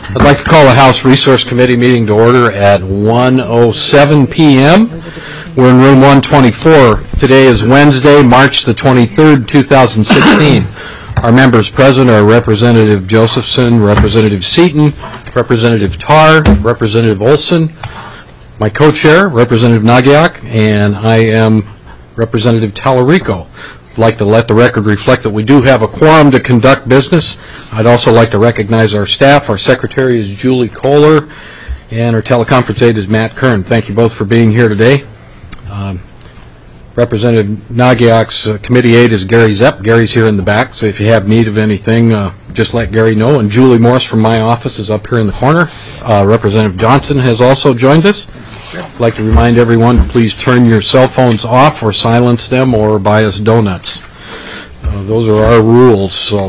I'd like to call the House Resource Committee meeting to order at 1:07 p.m. We're in room 124. Today is Wednesday, March the 23rd, 2016. Our members present are Representative Josephson, Representative Seaton, Representative Tarr, Representative Olson, my co-chair, Representative Nagiak, and I am Representative Tallarico. I'd like to let the record reflect that we do have a quorum to conduct business. I'd also like to recognize our staff. Our secretary is Julie Kohler, and our teleconference aide is Matt Kern. Thank you both for being here today. Representative Nagiak's committee aide is Gary Zepp. Gary's here in the back, so if you have need of anything, just let Gary know. And Julie Morse from my office is up here in the corner. Representative Johnson has also joined us. I'd like to remind everyone to please turn your cell phones off or silence them or buy us donuts. Those are our rules. So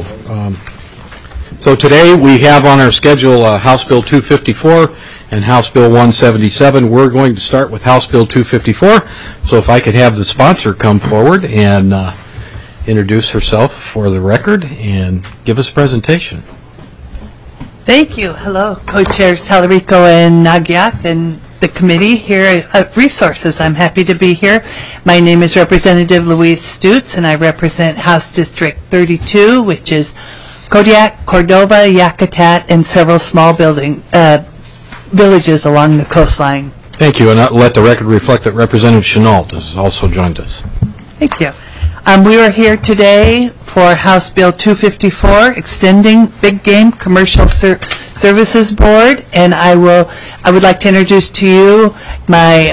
today we have on our schedule House Bill 254 and House Bill 177. We're going to start with House Bill 254. So if I could have the sponsor come forward and introduce herself for the record and give us a presentation. Thank you. Hello, co-chairs Tallarico and Nagiak and the committee here at Resources. I'm happy to be here. My name is Representative Louise Stutz, and I represent House District 32, which is Kodiak, Cordova, Yakutat, and several small villages along the coastline. Thank you, and I'll let the record reflect that Representative Chenault has also joined us. Thank you. We are here today for House Bill 254, extending Big Game Commercial Services Board, and I would like to introduce to you my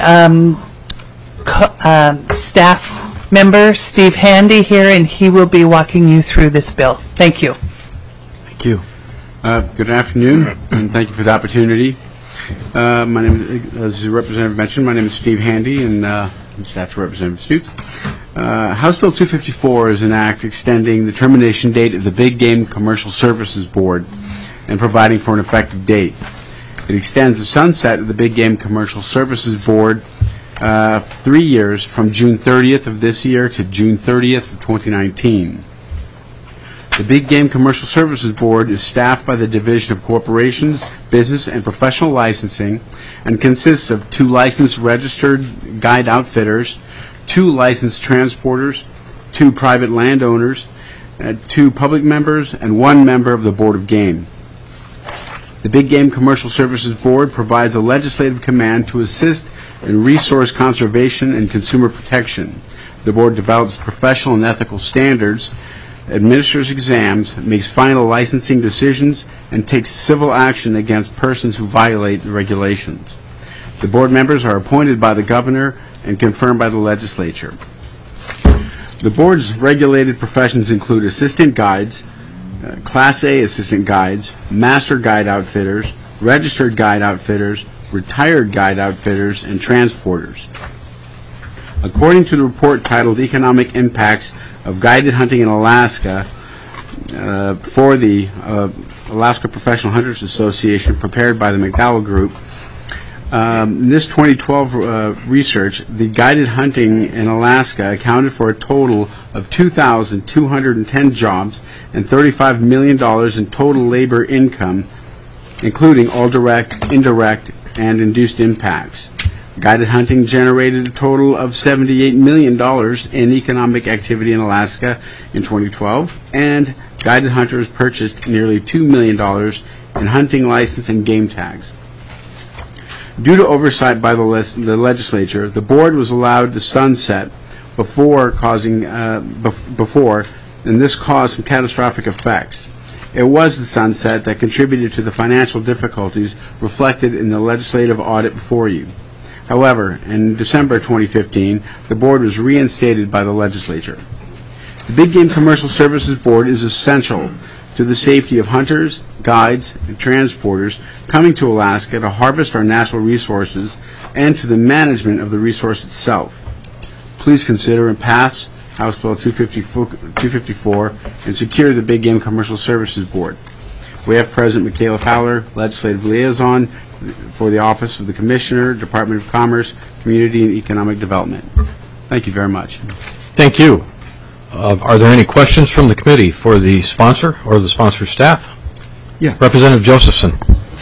staff member, Steve Handy, here, and he will be walking you through this bill. Thank you. Thank you. Good afternoon, and thank you for the opportunity. My name, as the representative mentioned, my name is Steve Handy, and I'm staff to Representative Stutz. House Bill 254 is an act extending the termination date of the Big Game Commercial Services Board and providing for an effective date. It extends the sunset of the Big Game Commercial Services Board 3 years from June 30th of this year to June 30th of 2019. The Big Game Commercial Services Board is staffed by the Division of Corporations, Business, and Professional Licensing and consists of 2 licensed registered guide outfitters, 2 licensed transporters, 2 private landowners, 2 public members, and 1 member of the Board of Game. The Big Game Commercial Services Board provides a legislative command to assist in resource conservation and consumer protection. The board develops professional and ethical standards, administers exams, makes final licensing decisions, and takes civil action against persons who violate the regulations. The board members are appointed by the governor and confirmed by the legislature. The board's regulated professions include assistant guides, Class A assistant guides, master guide outfitters, registered guide outfitters, retired guide outfitters, and transporters. According to the report titled Economic Impacts of Guided Hunting in Alaska for the Alaska Professional Hunters Association, prepared by the McDowell Group, in this 2012 research, the guided hunting in Alaska accounted for a total of 2,210 jobs and $35 million in total labor income, including all direct, indirect, and induced impacts. Guided hunting generated a total of $78 million in economic activity in Alaska in 2012, and guided hunters purchased nearly $2 million in hunting license and game tags. Due to oversight by the legislature, the board was allowed to sunset before, and this caused some catastrophic effects. It was the sunset that contributed to the financial difficulties reflected in the legislative audit before you. However, in December 2015, the board was reinstated by the legislature. The Big Game Commercial Services Board is essential to the safety of hunters, guides, and transporters coming to Alaska to harvest our natural resources and to the management of the resource itself. Please consider and pass House Bill 254 and secure the Big Game Commercial Services Board. We have present Michaela Fowler, Legislative Liaison for the Office of the Commissioner, Department of Commerce, Community and Economic Development. Thank you very much. Thank you. Are there any questions from the committee for the sponsor or the sponsor staff? Yeah. Representative Josephson.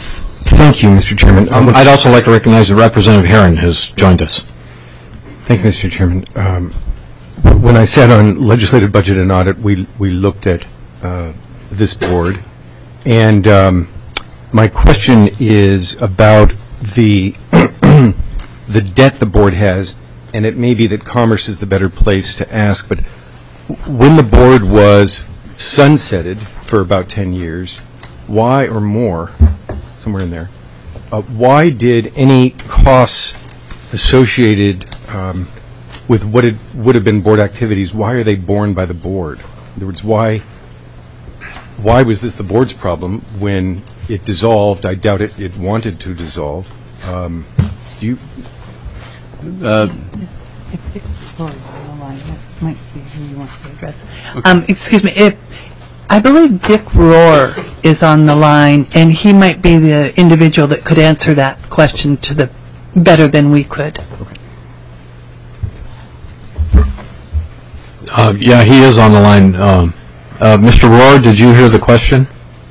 Thank you, Mr. Chairman. I'd also like to recognize that Representative Herron has joined us. Thank you, Mr. Chairman. When I sat on Legislative Budget and Audit, we looked at this board, and my question is about the the debt the board has, and it may be that Commerce is the better place to ask, but when the board was sunsetted for about 10 years, why or more, somewhere in there, why did any costs associated with what it would have been board activities, why are they borne by the board? In other words, why was this the board's problem when it dissolved? I doubt it wanted to dissolve. Do you? Excuse me. I believe Dick Rohr is on the line, and he might be the individual that could answer that question better than we could. Yeah, he is on the line. Mr. Rohr, did you hear the question?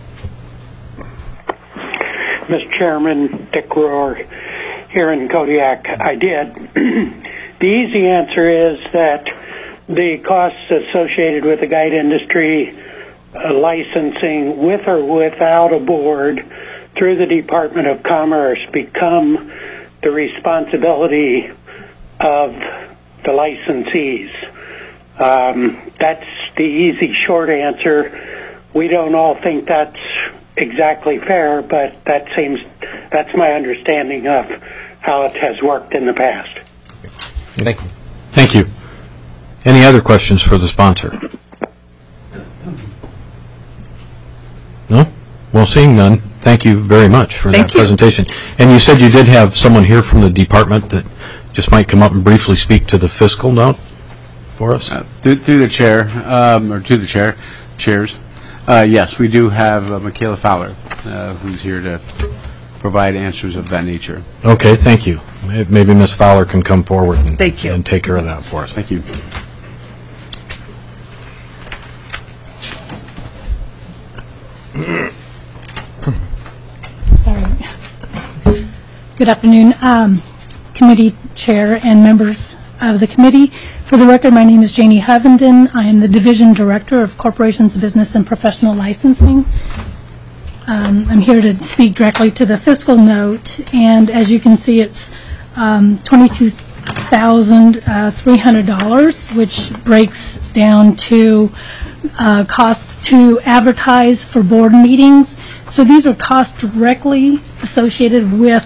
Mr. Chairman, Dick Rohr here in Kodiak. I did. The easy answer is that the costs associated with the guide industry licensing with or without a board through the Department of Commerce become the responsibility of the licensees. That's the easy short answer. We don't all think that's exactly fair, but that's my understanding of how it has worked in the past. Thank you. Thank you. Any other questions for the sponsor? No? Well, seeing none, thank you very much for that presentation. And you said you did have someone here from the department that just might come up and briefly speak to the fiscal note for us? Through the chair, or to the chairs. Yes, we do have Michaela Fowler, who's here to provide answers of that nature. Okay, thank you. Maybe Ms. Fowler can come forward and take care of that for us. Thank you. Sorry. Good afternoon, committee chair and members of the committee. For the record, my name is Janie Hovenden. I am the division director of Corporations, Business, and Professional Licensing. I'm here to speak directly to the fiscal note, and as you can see, it's $22,300, which breaks down to costs to advertise for board meetings. So these are costs directly associated with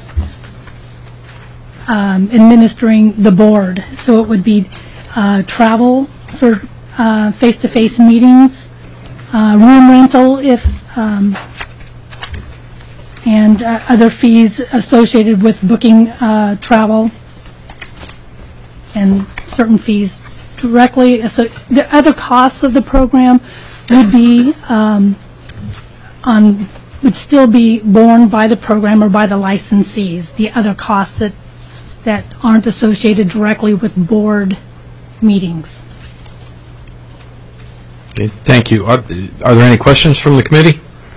administering the board. So it would be travel for face-to-face meetings, room rental and other fees associated with booking travel, and certain fees directly. The other costs of the program would be would still be borne by the program or by the licensees. The other costs that aren't associated directly with board meetings. Okay, thank you. Are there any questions from the committee?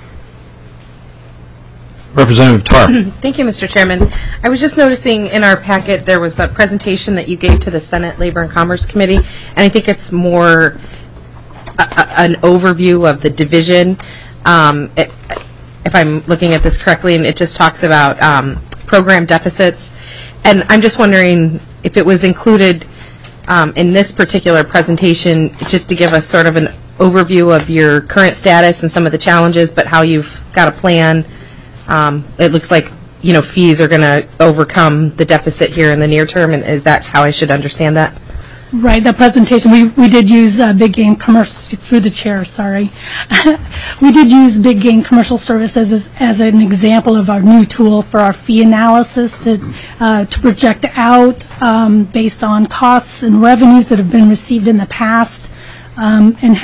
Representative Tarr. Thank you, Mr. Chairman. I was just noticing in our packet there was a presentation that you gave to the Senate Labor and Commerce Committee, and I think it's more an overview of the division. If I'm looking at this correctly, and it just talks about program deficits. And I'm just wondering if it was included in this particular presentation just to give us sort of an overview of your current status and some of the challenges, but how you've got a plan. It looks like, fees are going to overcome the deficit here in the near term, and is that how I should understand that? Right, the presentation, we did use Big Game Commercial, through the chair, sorry. We did use Big Game Commercial Services as an example of our new tool for our fee analysis to project out based on costs and revenues that have been received in the past, and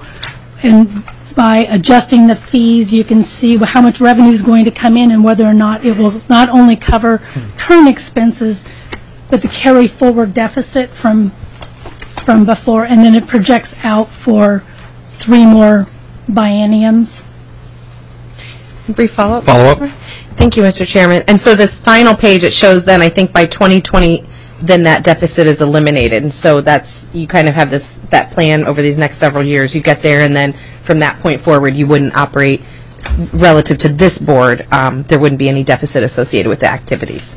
by adjusting the fees, you can see how much revenue is going to come in and whether or not it will not only cover current expenses, but the carry forward deficit from before, and then it projects out for 3 more bienniums. Brief follow-up? Follow-up? Thank you, Mr. Chairman. And so this final page, it shows then, I think by 2020, then that deficit is eliminated. And so that's, you kind of have that plan over these next several years. You get there, and then from that point forward, you wouldn't operate relative to this board. There wouldn't be any deficit associated with the activities.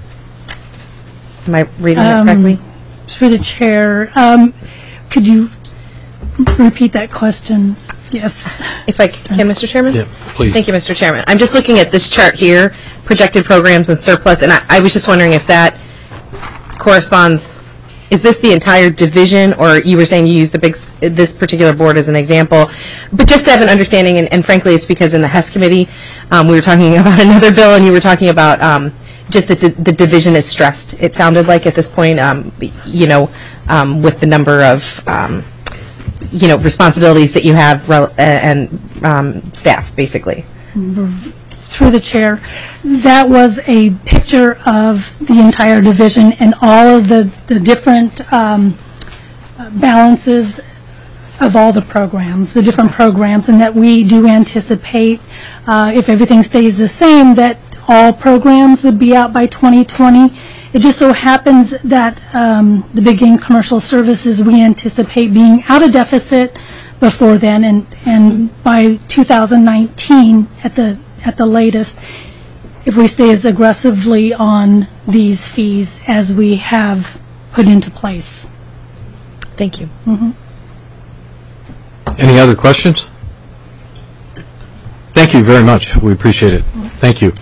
Am I reading that correctly? Through the chair, could you repeat that question? Yes. If I can, Mr. Chairman? Yeah, please. Thank you, Mr. Chairman. I'm just looking at this chart here, projected programs and surplus, and I was just wondering if that corresponds, is this the entire division, or you were saying you used this particular board as an example, but just to have an understanding, and frankly it's because in the HES committee we were talking about another bill, and you were talking about just that the division is stressed. It sounded like at this point, with the number of responsibilities that you have and staff, basically. Through the chair, that was a picture of the entire division and all of the different balances of all the programs, the different programs, and that we do anticipate, if everything stays the same, that all programs would be out by 2020. It just so happens that the big game commercial services, we anticipate being out of deficit before then, and by 2019 at the latest, if we stay as aggressively on these fees as we have put into place. Thank you. Mm-hmm. Any other questions? Thank you very much. We appreciate it. Thank you.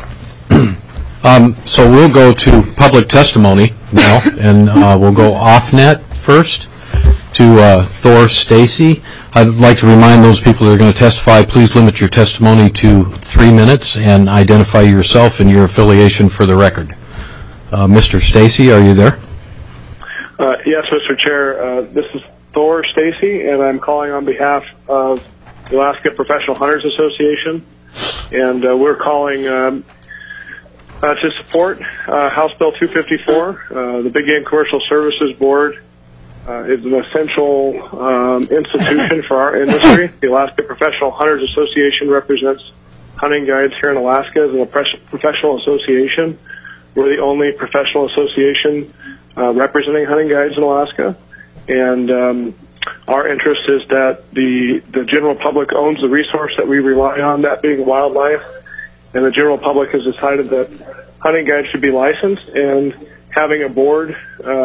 So we'll go to public testimony now, and we'll go off-net first to Thor Stacy. I'd like to remind those people that are going to testify, please limit your testimony to 3 minutes and identify yourself and your affiliation for the record. Mr. Stacy, are you there? Yes, Mr. Chair. This is Thor Stacy, and I'm calling on behalf of the Alaska Professional Hunters Association, and we're calling to support House Bill 254. The Big Game Commercial Services Board is an essential institution for our industry. The Alaska Professional Hunters Association represents hunting guides here in Alaska as a professional association. We're the only professional association representing hunting guides in Alaska, and our interest is that the general public owns the resource that we rely on, that being wildlife, and the general public has decided that hunting guides should be licensed, and having a board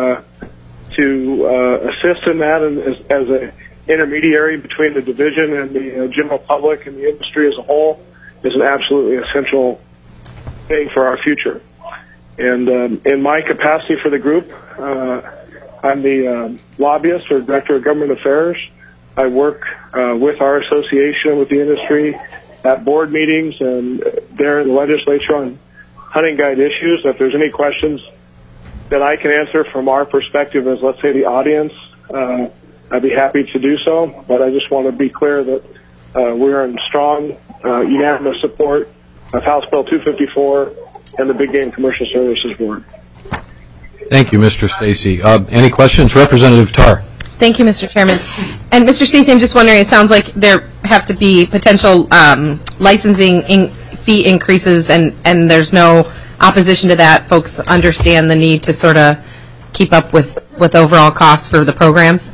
to assist in that and as an intermediary between the division and the general public and the industry as a whole is an absolutely essential thing for our future. And in my capacity for the group, I'm the lobbyist or director of government affairs. I work with our association, with the industry, at board meetings and there in the legislature on hunting guide issues. If there's any questions that I can answer from our perspective as, let's say, the audience, I'd be happy to do so. But I just want to be clear that we're in strong, unanimous support of House Bill 254 and the Big Game Commercial Services Board. Thank you, Mr. Stacy. Any questions? Representative Tarr. Thank you, Mr. Chairman. And Mr. Stacy, I'm just wondering, it sounds like there have to be potential licensing fee increases, and there's no opposition to that. Folks understand the need to sort of keep up with overall costs for the programs?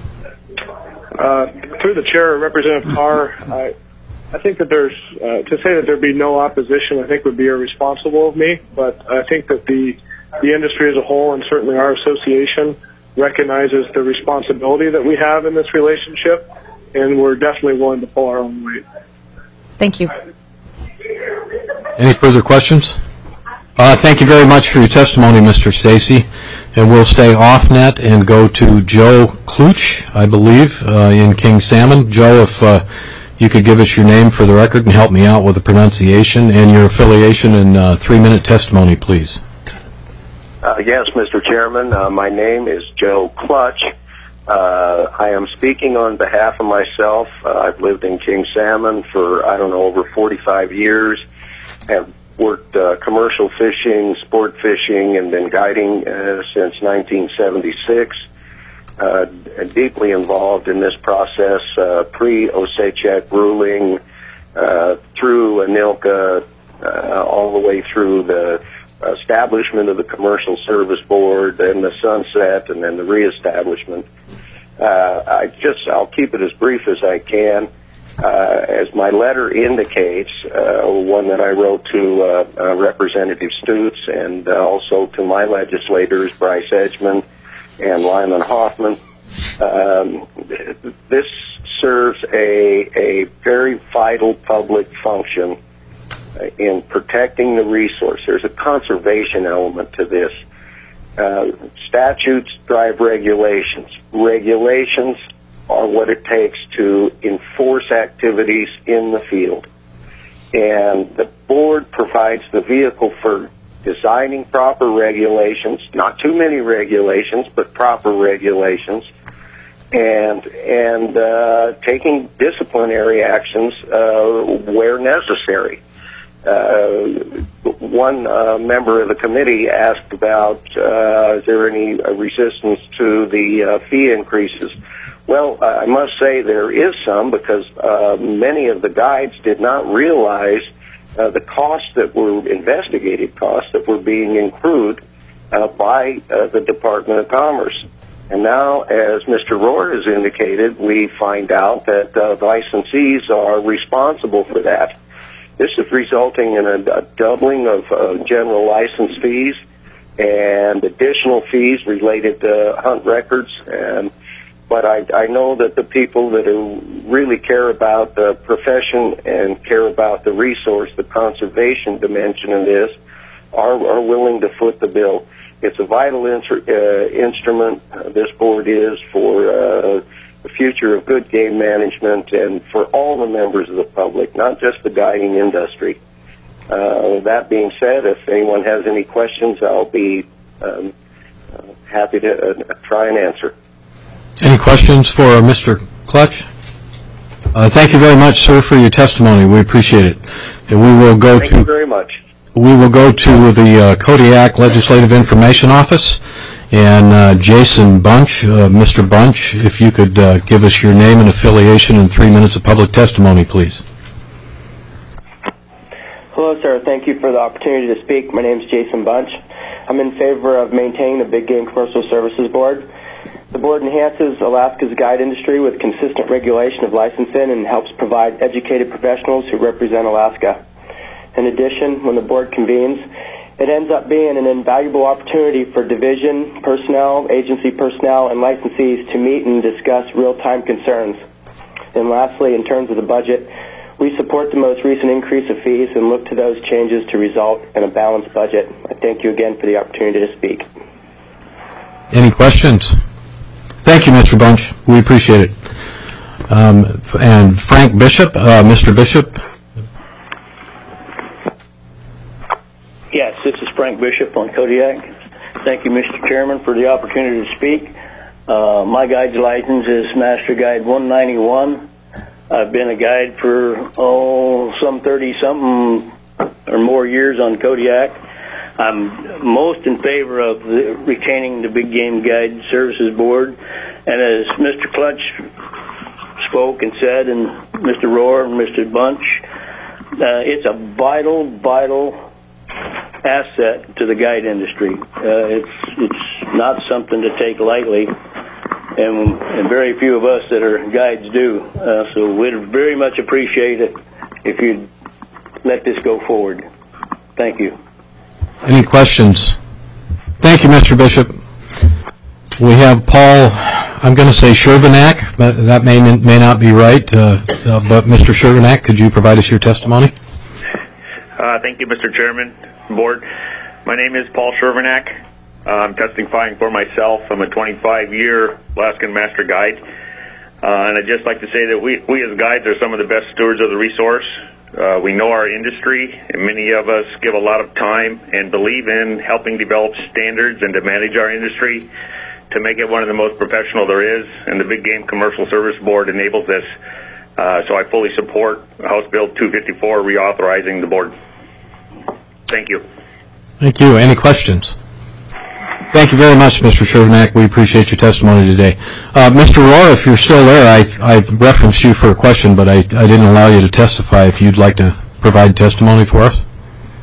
Through the chair, Representative Tarr, I think that there's, to say that there'd be no opposition, I think would be irresponsible of me, but I think that the industry as a whole, and certainly our association, recognizes the responsibility that we have in this relationship, and we're definitely willing to pull our own weight. Thank you. Any further questions? Thank you very much for your testimony, Mr. Stacy. And we'll stay off net and go to Joe Kluch, I believe, in King Salmon. Joe, if you could give us your name for the record and help me out with the pronunciation and your affiliation in 3-minute testimony, please. Yes, Mr. Chairman. My name is Joe Clutch. I am speaking on behalf of myself. I've lived in King Salmon for, over 45 years. Have worked commercial fishing, sport fishing, and been guiding since 1976. Deeply involved in this process pre-Osechek ruling, through ANILCA, all the way through the establishment of the Commercial Service Board, then the sunset, and then the reestablishment. I'll keep it as brief as I can. As my letter indicates, one that I wrote to Representative Stutes and also to my legislators, Bryce Edgman and Lyman Hoffman, this serves a very vital public function in protecting the resource. There's a conservation element to this. Statutes drive regulations. Regulations are what it takes to enforce activities in the field. And the board provides the vehicle for designing proper regulations, not too many regulations, but proper regulations, and taking disciplinary actions where necessary. One member of the committee asked about is there any resistance to the fee increases. Well, I must say there is some, because many of the guides did not realize the costs that were investigated costs that were being accrued by the Department of Commerce. And now, as Mr. Rohr has indicated, we find out that licensees are responsible for that. This is resulting in a doubling of general license fees and additional fees related to hunt records. But I know that the people that really care about the profession and care about the resource, the conservation dimension of this, are willing to foot the bill. It's a vital instrument, this board is, for the future of good game management and for all the members of the public, not just the guiding industry. That being said, if anyone has any questions, I'll be happy to try and answer. Any questions for Mr. Clutch? Thank you very much, sir, for your testimony. We appreciate it. And we will go Thank you very much. We will go to the Kodiak Legislative Information Office, and Jason Bunch. Mr. Bunch, if you could give us your name and affiliation in 3 minutes of public testimony, please. Hello, sir. Thank you for the opportunity to speak. My name is Jason Bunch. I'm in favor of maintaining the Big Game Commercial Services Board. The board enhances Alaska's guide industry with consistent regulation of licensing and helps provide educated professionals who represent Alaska. In addition, when the board convenes, it ends up being an invaluable opportunity for division personnel, agency personnel, and licensees to meet and discuss real-time concerns. And lastly, in terms of the budget, we support the most recent increase of fees and look to those changes to result in a balanced budget. I thank you again for the opportunity to speak. Any questions? Thank you, Mr. Bunch. We appreciate it. And Frank Bishop, Mr. Bishop. Yes, this is Frank Bishop on Kodiak. Thank you, Mr. Chairman, for the opportunity to speak. My guide's license is Master Guide 191. I've been a guide for, some 30-something or more years on Kodiak. I'm most in favor of retaining the Big Game Guide Services Board. And as Mr. Clutch spoke and said, and Mr. Rohr and Mr. Bunch, it's a vital asset to the guide industry. It's not something to take lightly, and very few of us that are guides do. So we'd very much appreciate it if you'd let this go forward. Thank you. Any questions? Thank you, Mr. Bishop. We have Paul, I'm going to say Shervinack, but that may not be right, but Mr. Shervinack, could you provide us your testimony? Thank you, Mr. Chairman, Board. My name is Paul Shervinack. I'm testifying for myself. I'm a 25-year Alaskan Master Guide. And I'd just like to say that we as guides are some of the best stewards of the resource. We know our industry, and many of us give a lot of time and believe in helping develop standards and to manage our industry to make it one of the most professional there is, and the Big Game Commercial Service Board enables this. So I fully support House Bill 254 reauthorizing the board. Thank you. Thank you. Any questions? Thank you very much, Mr. Shervinack. We appreciate your testimony today. Mr. Rohr, if you're still there, I referenced you for a question, but I didn't allow you to testify. If you'd like to provide testimony for us.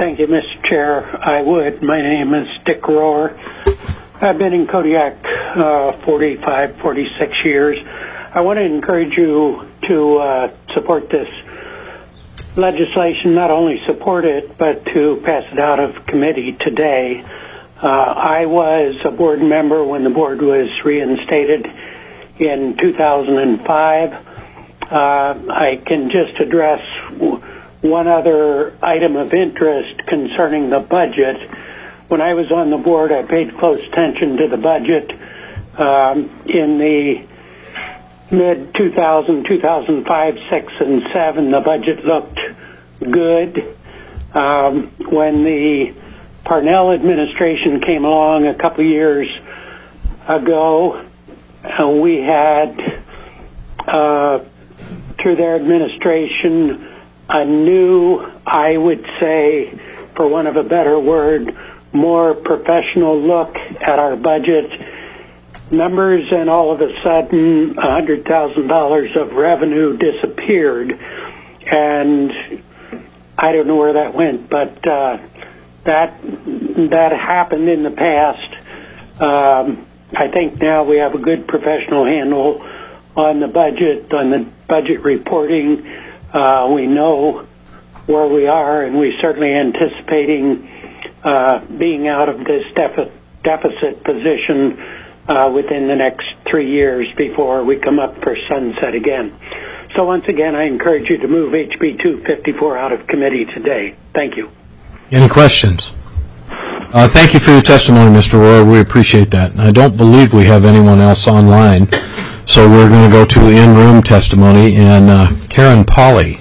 Thank you, Mr. Chair. I would. My name is Dick Rohr. I've been in Kodiak 45, 46 years. I want to encourage you to support this legislation, not only support it, but to pass it out of committee today. I was a board member when the board was reinstated in 2005. I can just address one other item of interest concerning the budget. When I was on the board, I paid close attention to the budget. In the mid-2000, 2005, 6, and 7, the budget looked good. When the Parnell administration came along a couple years ago, we had, through their administration, a new, I would say, for want of a better word, more professional look at our budget numbers, and all of a sudden $100,000 of revenue disappeared, and I don't know where that went, but that happened in the past. I think now we have a good professional handle on the budget reporting. We know where we are, and we're certainly anticipating being out of this deficit position within the next 3 years before we come up for sunset again. So once again, I encourage you to move HB 254 out of committee today. Thank you. Any questions? Thank you for your testimony, Mr. Rohr. We appreciate that. I don't believe we have anyone else online, so we're going to go to in-room testimony. And Karen Pauley,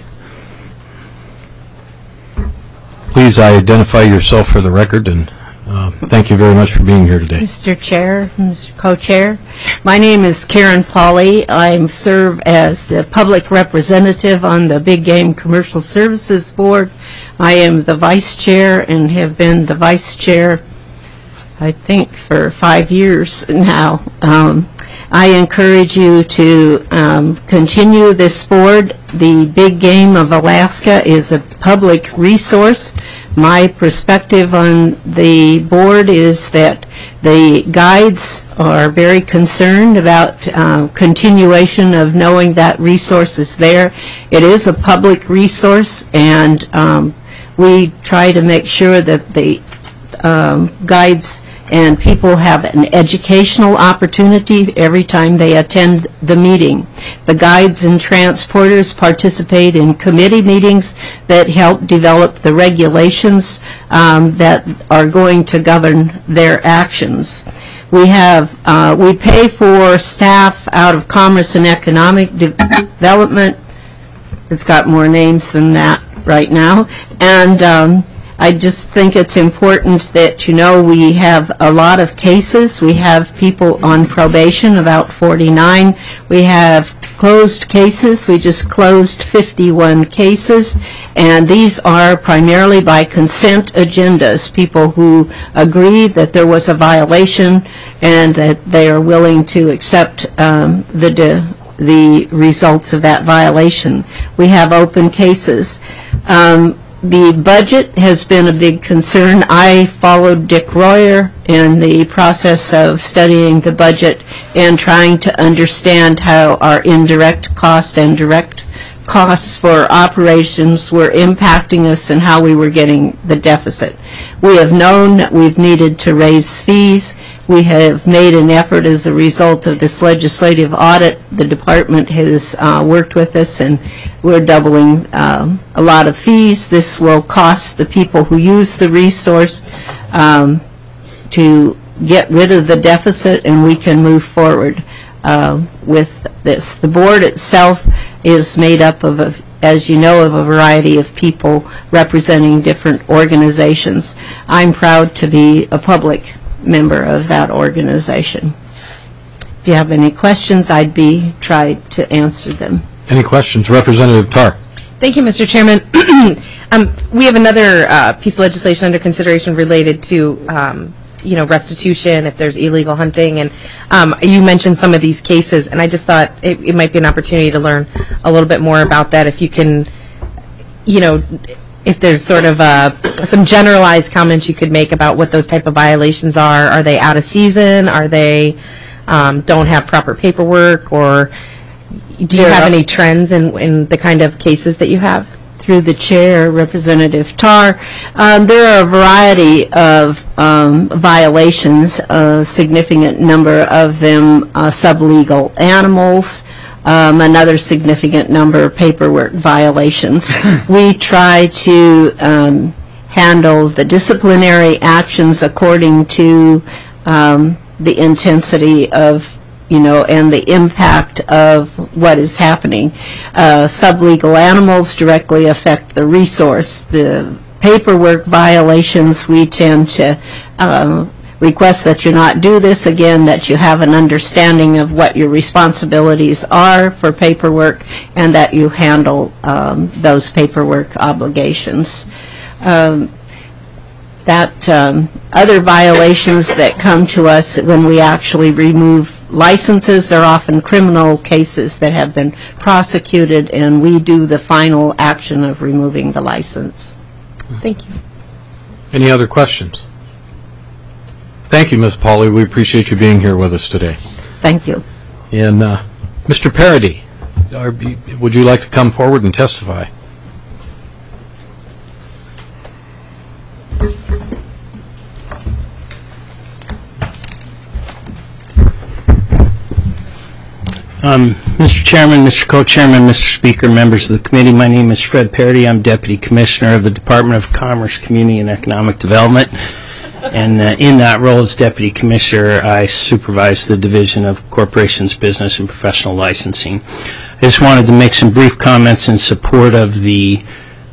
please identify yourself for the record, and thank you very much for being here today. Mr. Chair, Mr. Co-Chair, my name is Karen Pauley. I serve as the public representative on the Big Game Commercial Services Board. I am the vice chair and have been the vice chair, I think, for 5 years now. I encourage you to continue this board. The Big Game of Alaska is a public resource. My perspective on the board is that the guides are very concerned about continuation of knowing that resource is there. It is a public resource, and we try to make sure that the guides and people have an educational opportunity every time they attend the meeting. The guides and transporters participate in committee meetings that help develop the regulations that are going to govern their actions. We pay for staff out of Commerce and Economic Development. It's got more names than that right now. And I just think it's important that you know we have a lot of cases. We have people on probation, about 49. We have closed cases. We just closed 51 cases, and these are primarily by consent agendas, people who agree that there was a violation and that they are willing to accept the results of that violation. We have open cases. The budget has been a big concern. I followed Dick Rohr in the process of studying the budget and trying to understand how our indirect costs and direct costs for operations were impacting us and how we were getting the deficit. We have known that we've needed to raise fees. We have made an effort as a result of this legislative audit. The department has worked with us, and we're doubling a lot of fees. This will cost the people who use the resource to get rid of the deficit, and we can move forward with this. The board itself is made up of, as you know, of a variety of people representing different organizations. I'm proud to be a public member of that organization. If you have any questions, I'd be trying to answer them. Any questions? Representative Tarr. Thank you, Mr. Chairman. We have another piece of legislation under consideration related to restitution if there's illegal hunting, and you mentioned some of these cases, and I just thought it might be an opportunity to learn a little bit more about that. If you can, if if there's sort of some generalized comments you could make about what those type of violations are. Are they out of season? Are they don't have proper paperwork? Or do you have any trends in the kind of cases that you have? Through the chair, Representative Tarr, there are a variety of violations, a significant number of them sublegal animals, another significant number of paperwork violations. We try to handle the disciplinary actions according to the intensity of and the impact of what is happening. Sublegal animals directly affect the resource. The paperwork violations, we tend to request that you not do this again, that you have an understanding of what your responsibilities are for paperwork, and that you handle those paperwork obligations. Other violations that come to us when we actually remove licenses are often criminal cases that have been prosecuted, and we do the final action of removing the license. Thank you. Any other questions? Thank you, Ms. Pauley. We appreciate you being here with us today. Thank you. And Mr. Parody, would you like to come forward and testify? Mr. Chairman, Mr. Co-Chairman, Mr. Speaker, members of the committee, my name is Fred Parody. I'm Deputy Commissioner of the Department of Commerce, Community, and Economic Development. And in that role as Deputy Commissioner, I supervise the Division of Corporations, Business, and Professional Licensing. I just wanted to make some brief comments in support of the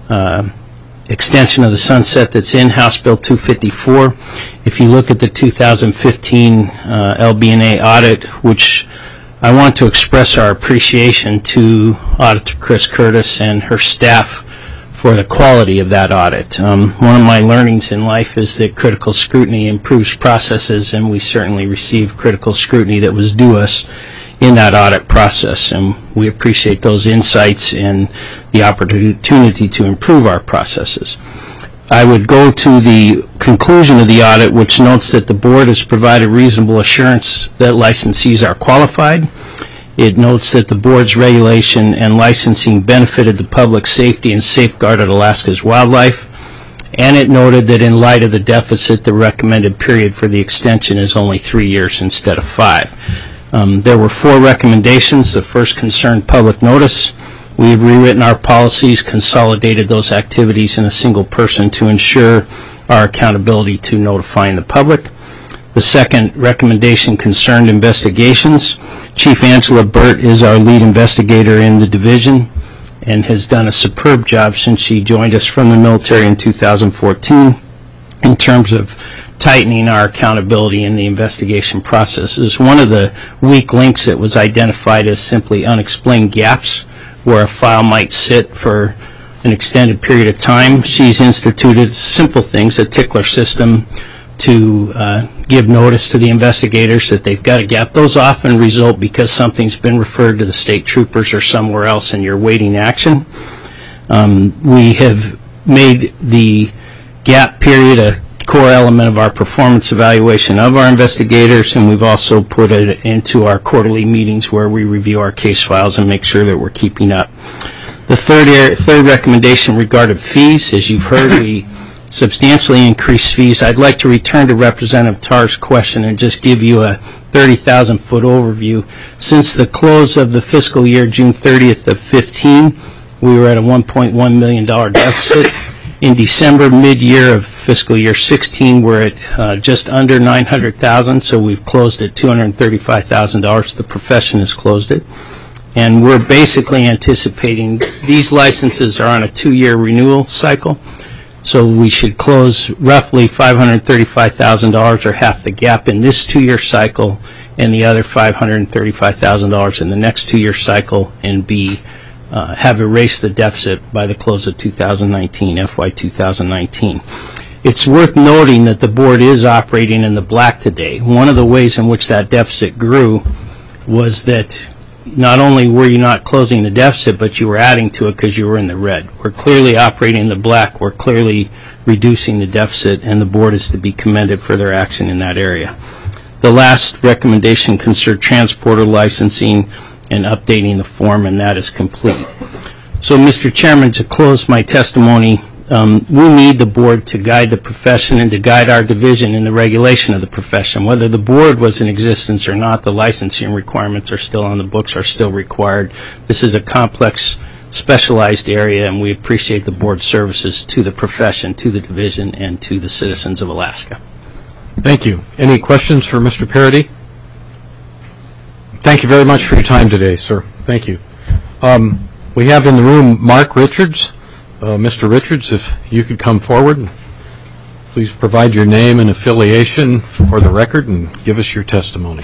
extension of the sunset that's in House Bill 254. If you look at the 2015 LB&A audit, which I want to express our appreciation to Auditor Chris Curtis and her staff for the quality of that audit. One of my learnings in life is that critical scrutiny improves processes, and we certainly received critical scrutiny that was due us in that audit process, and we appreciate those insights and the opportunity to improve our processes. I would go to the conclusion of the audit, which notes that the board has provided reasonable assurance that licensees are qualified. It notes that the board's regulation and licensing benefited the public safety and safeguarded Alaska's wildlife. And it noted that in light of the deficit, the recommended period for the extension is only 3 years instead of 5. There were 4 recommendations. The first concerned public notice. We have rewritten our policies, consolidated those activities in a single person to ensure our accountability to notifying the public. The second recommendation concerned investigations. Chief Angela Burt is our lead investigator in the division and has done a superb job since she joined us from the military in 2014 in terms of tightening our accountability in the investigation processes. One of the weak links that was identified as simply unexplained gaps where a file might sit for an extended period of time. She's instituted simple things, a tickler system to give notice to the investigators that they've got a gap. Those often result because something's been referred to the state troopers or somewhere else and you're waiting action. We have made the gap period a core element of our performance evaluation of our investigators, and we've also put it into our quarterly meetings where we review our case files and make sure that we're keeping up. The third recommendation regarded fees. As you've heard, we substantially increased fees. I'd like to return to Representative Tarr's question and just give you a 30,000-foot overview. Since the close of the fiscal year, June 30th of 15, we were at a $1.1 million deficit. In December, mid-year of fiscal year 16, we're at just under $900,000, so we've closed at $235,000. The profession has closed it. And we're basically anticipating these licenses are on a 2-year renewal cycle, so we should close roughly $535,000 or half the gap in this 2-year cycle and the other $535,000 in the next 2-year cycle and have erased the deficit by the close of 2019, FY 2019. It's worth noting that the board is operating in the black today. One of the ways in which that deficit grew was that not only were you not closing the deficit, but you were adding to it because you were in the red. We're clearly operating in the black. We're clearly reducing the deficit, and the board is to be commended for their action in that area. The last recommendation concerned transporter licensing and updating the form, and that is complete. So, Mr. Chairman, to close my testimony, we need the board to guide the profession and to guide our division in the regulation of the profession. Whether the board was in existence or not, the licensing requirements are still on the books, are still required. This is a complex, specialized area, and we appreciate the board's services to the profession, to the division, and to the citizens of Alaska. Thank you. Any questions for Mr. Parody? Thank you very much for your time today, sir. Thank you. We have in the room Mark Richards. Mr. Richards, if you could come forward, please provide your name and affiliation for the record and give us your testimony.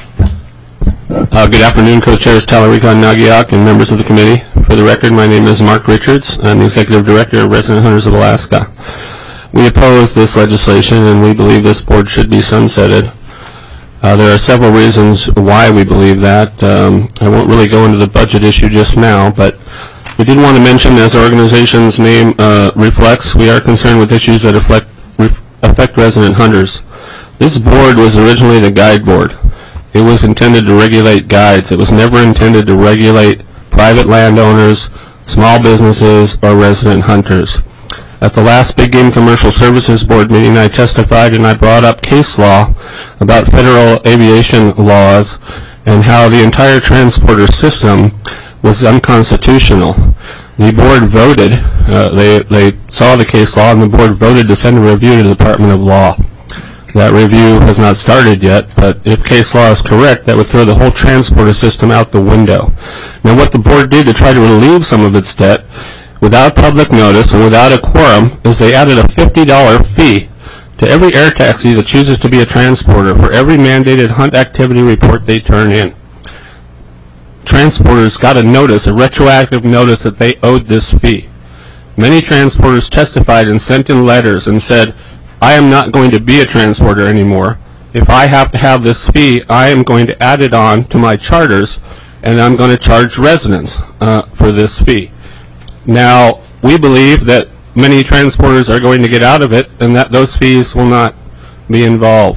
Good afternoon, co-chairs Talarico and Nagiak and members of the committee. For the record, my name is Mark Richards. I'm the Executive Director of Resident Hunters of Alaska. We oppose this legislation, and we believe this board should be sunsetted. There are several reasons why we believe that. I won't really go into the budget issue just now, but we did want to mention, as our organization's name reflects, we are concerned with issues that affect resident hunters. This board was originally the guide board. It was intended to regulate guides. It was never intended to regulate private landowners, small businesses, or resident hunters. At the last Big Game Commercial Services Board meeting, I testified and I brought up case law about federal aviation laws and how the entire transporter system was unconstitutional. The board voted, they saw the case law, and the board voted to send a review to the Department of Law. That review has not started yet, but if case law is correct, that would throw the whole transporter system out the window. Now, what the board did to try to relieve some of its debt, without public notice and without a quorum, is they added a $50 fee to every air taxi that chooses to be a transporter for every mandated hunt activity report they turn in. Transporters got a notice, a retroactive notice, that they owed this fee. Many transporters testified and sent in letters and said, I am not going to be a transporter anymore. If I have to have this fee, I am going to add it on to my charters, and I'm going to charge residents for this fee. Now, we believe that many transporters are going to get out of it and that those fees will not be involved.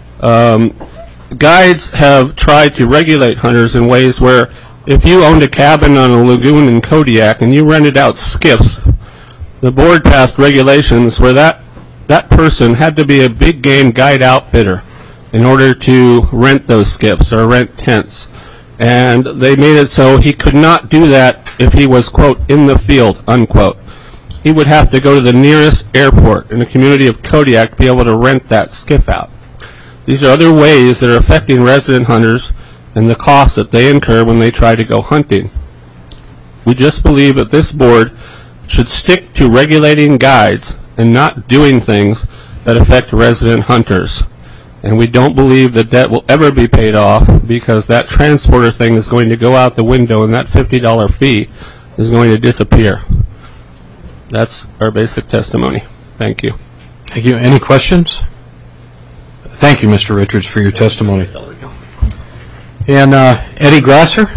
Guides have tried to regulate hunters in ways where if you owned a cabin on a lagoon in Kodiak and you rented out skiffs, the board passed regulations where that person had to be a big game guide outfitter in order to rent those skiffs or rent tents. And they made it so he could not do that if he was, quote, in the field, unquote. He would have to go to the nearest airport in the community of Kodiak to be able to rent that skiff out. These are other ways that are affecting resident hunters and the costs that they incur when they try to go hunting. We just believe that this board should stick to regulating guides and not doing things that affect resident hunters. And we don't believe that debt will ever be paid off because that transporter thing is going to go out the window and that $50 fee is going to disappear. That's our basic testimony. Thank you. Thank you. Any questions? Thank you, Mr. Richards, for your testimony. And Eddie Grasser?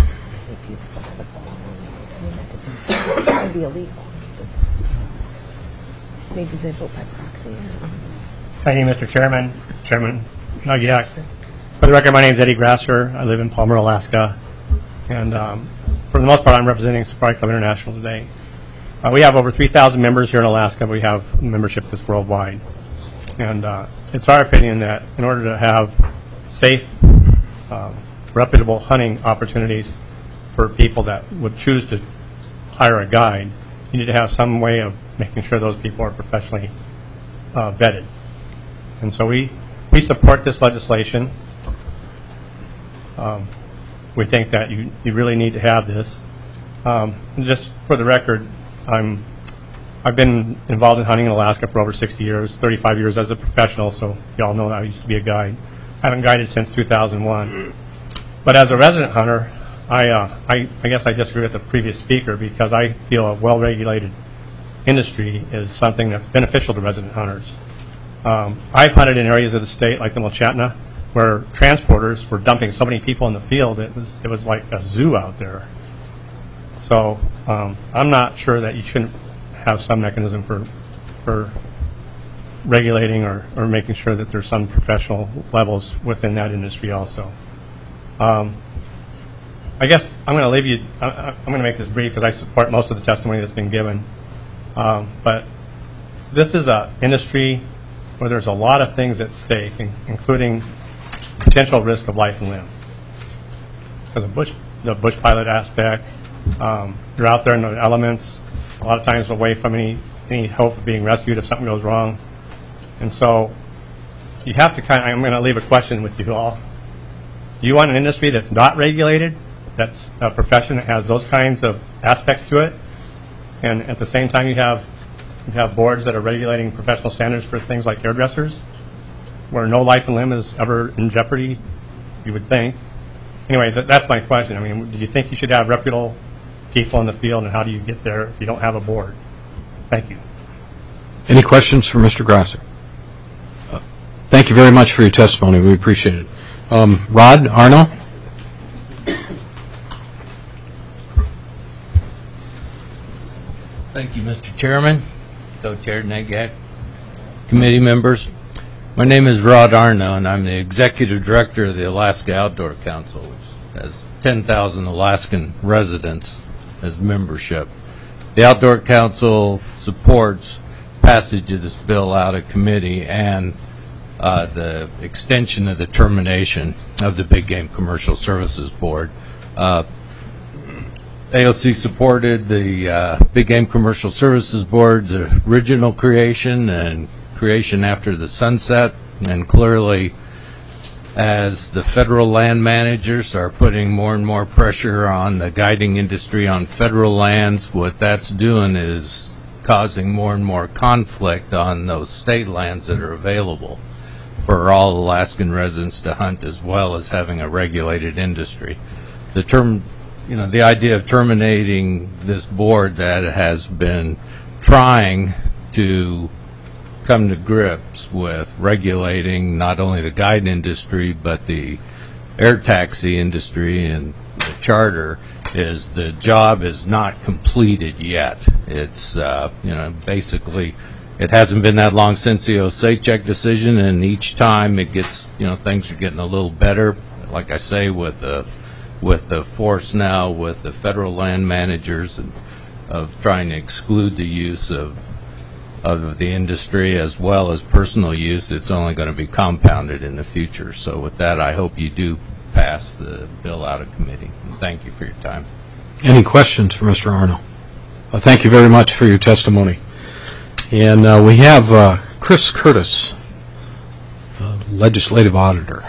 Thank you, Mr. Chairman. Chairman Nagiak. For the record, my name is Eddie Grasser. I live in Palmer, Alaska. And for the most part, I'm representing Safari Club International today. We have over 3,000 members here in Alaska. We have membership that's worldwide. And it's our opinion that in order to have safe, reputable hunting opportunities for people that would choose to hire a guide, you need to have some way of making sure those people are professionally vetted. And so we support this legislation. We think that you really need to have this. Just for the record, I've been involved in hunting in Alaska for over 60 years, 35 years as a professional, so you all know that I used to be a guide. I haven't guided since 2001. But as a resident hunter, I guess I disagree with the previous speaker because I feel a well-regulated industry is something that's beneficial to resident hunters. I've hunted in areas of the state like the Mulchatna where transporters were dumping so many people in the field, it was like a zoo out there. So I'm not sure that you shouldn't have some mechanism for regulating or making sure that there's some professional levels within that industry also. I guess I'm going to leave you, I'm going to make this brief because I support most of the testimony that's been given. But this is an industry where there's a lot of things at stake, including potential risk of life and limb. Because of the bush pilot aspect, you're out there in the elements, a lot of times away from any hope of being rescued if something goes wrong. And so you have to I'm going to leave a question with you all. Do you want an industry that's not regulated, that's a profession that has those kinds of aspects to it, and at the same time you have boards that are regulating professional standards for things like hairdressers, where no life and limb is ever in jeopardy, you would think. Anyway, that's my question. I mean, do you think you should have reputable people in the field, and how do you get there if you don't have a board? Thank you. Any questions for Mr. Grasser? Thank you very much for your testimony. We appreciate it. Rod Arno? Thank you, Mr. Chairman, Co-Chair Nagyak, committee members. My name is Rod Arno, and I'm the Executive Director of the Alaska Outdoor Council, which has 10,000 Alaskan residents as membership. The Outdoor Council supports passage of this bill out of committee and the extension of the termination of the Big Game Commercial Services Board. AOC supported the Big Game Commercial Services Board's original creation and creation after the sunset, and clearly as the federal land managers are putting more and more pressure on the guiding industry on federal lands, what that's doing is causing more and more conflict on those state lands that are available for all Alaskan residents to hunt, as well as having a regulated industry. The idea of terminating this board that has been trying to come to grips with regulating not only the guide industry but the air taxi industry and the charter is the job is not completed yet. It's basically it hasn't been that long since the Osachek decision, and each time it gets things are getting a little better. Like I say, with the force now with the federal land managers of trying to exclude the use of the industry as well as personal use, it's only going to be compounded in the future. So with that, I hope you do pass the bill out of committee. And thank you for your time. Any questions for Mr. Arno? Thank you very much for your testimony. And we have Chris Curtis, Legislative Auditor.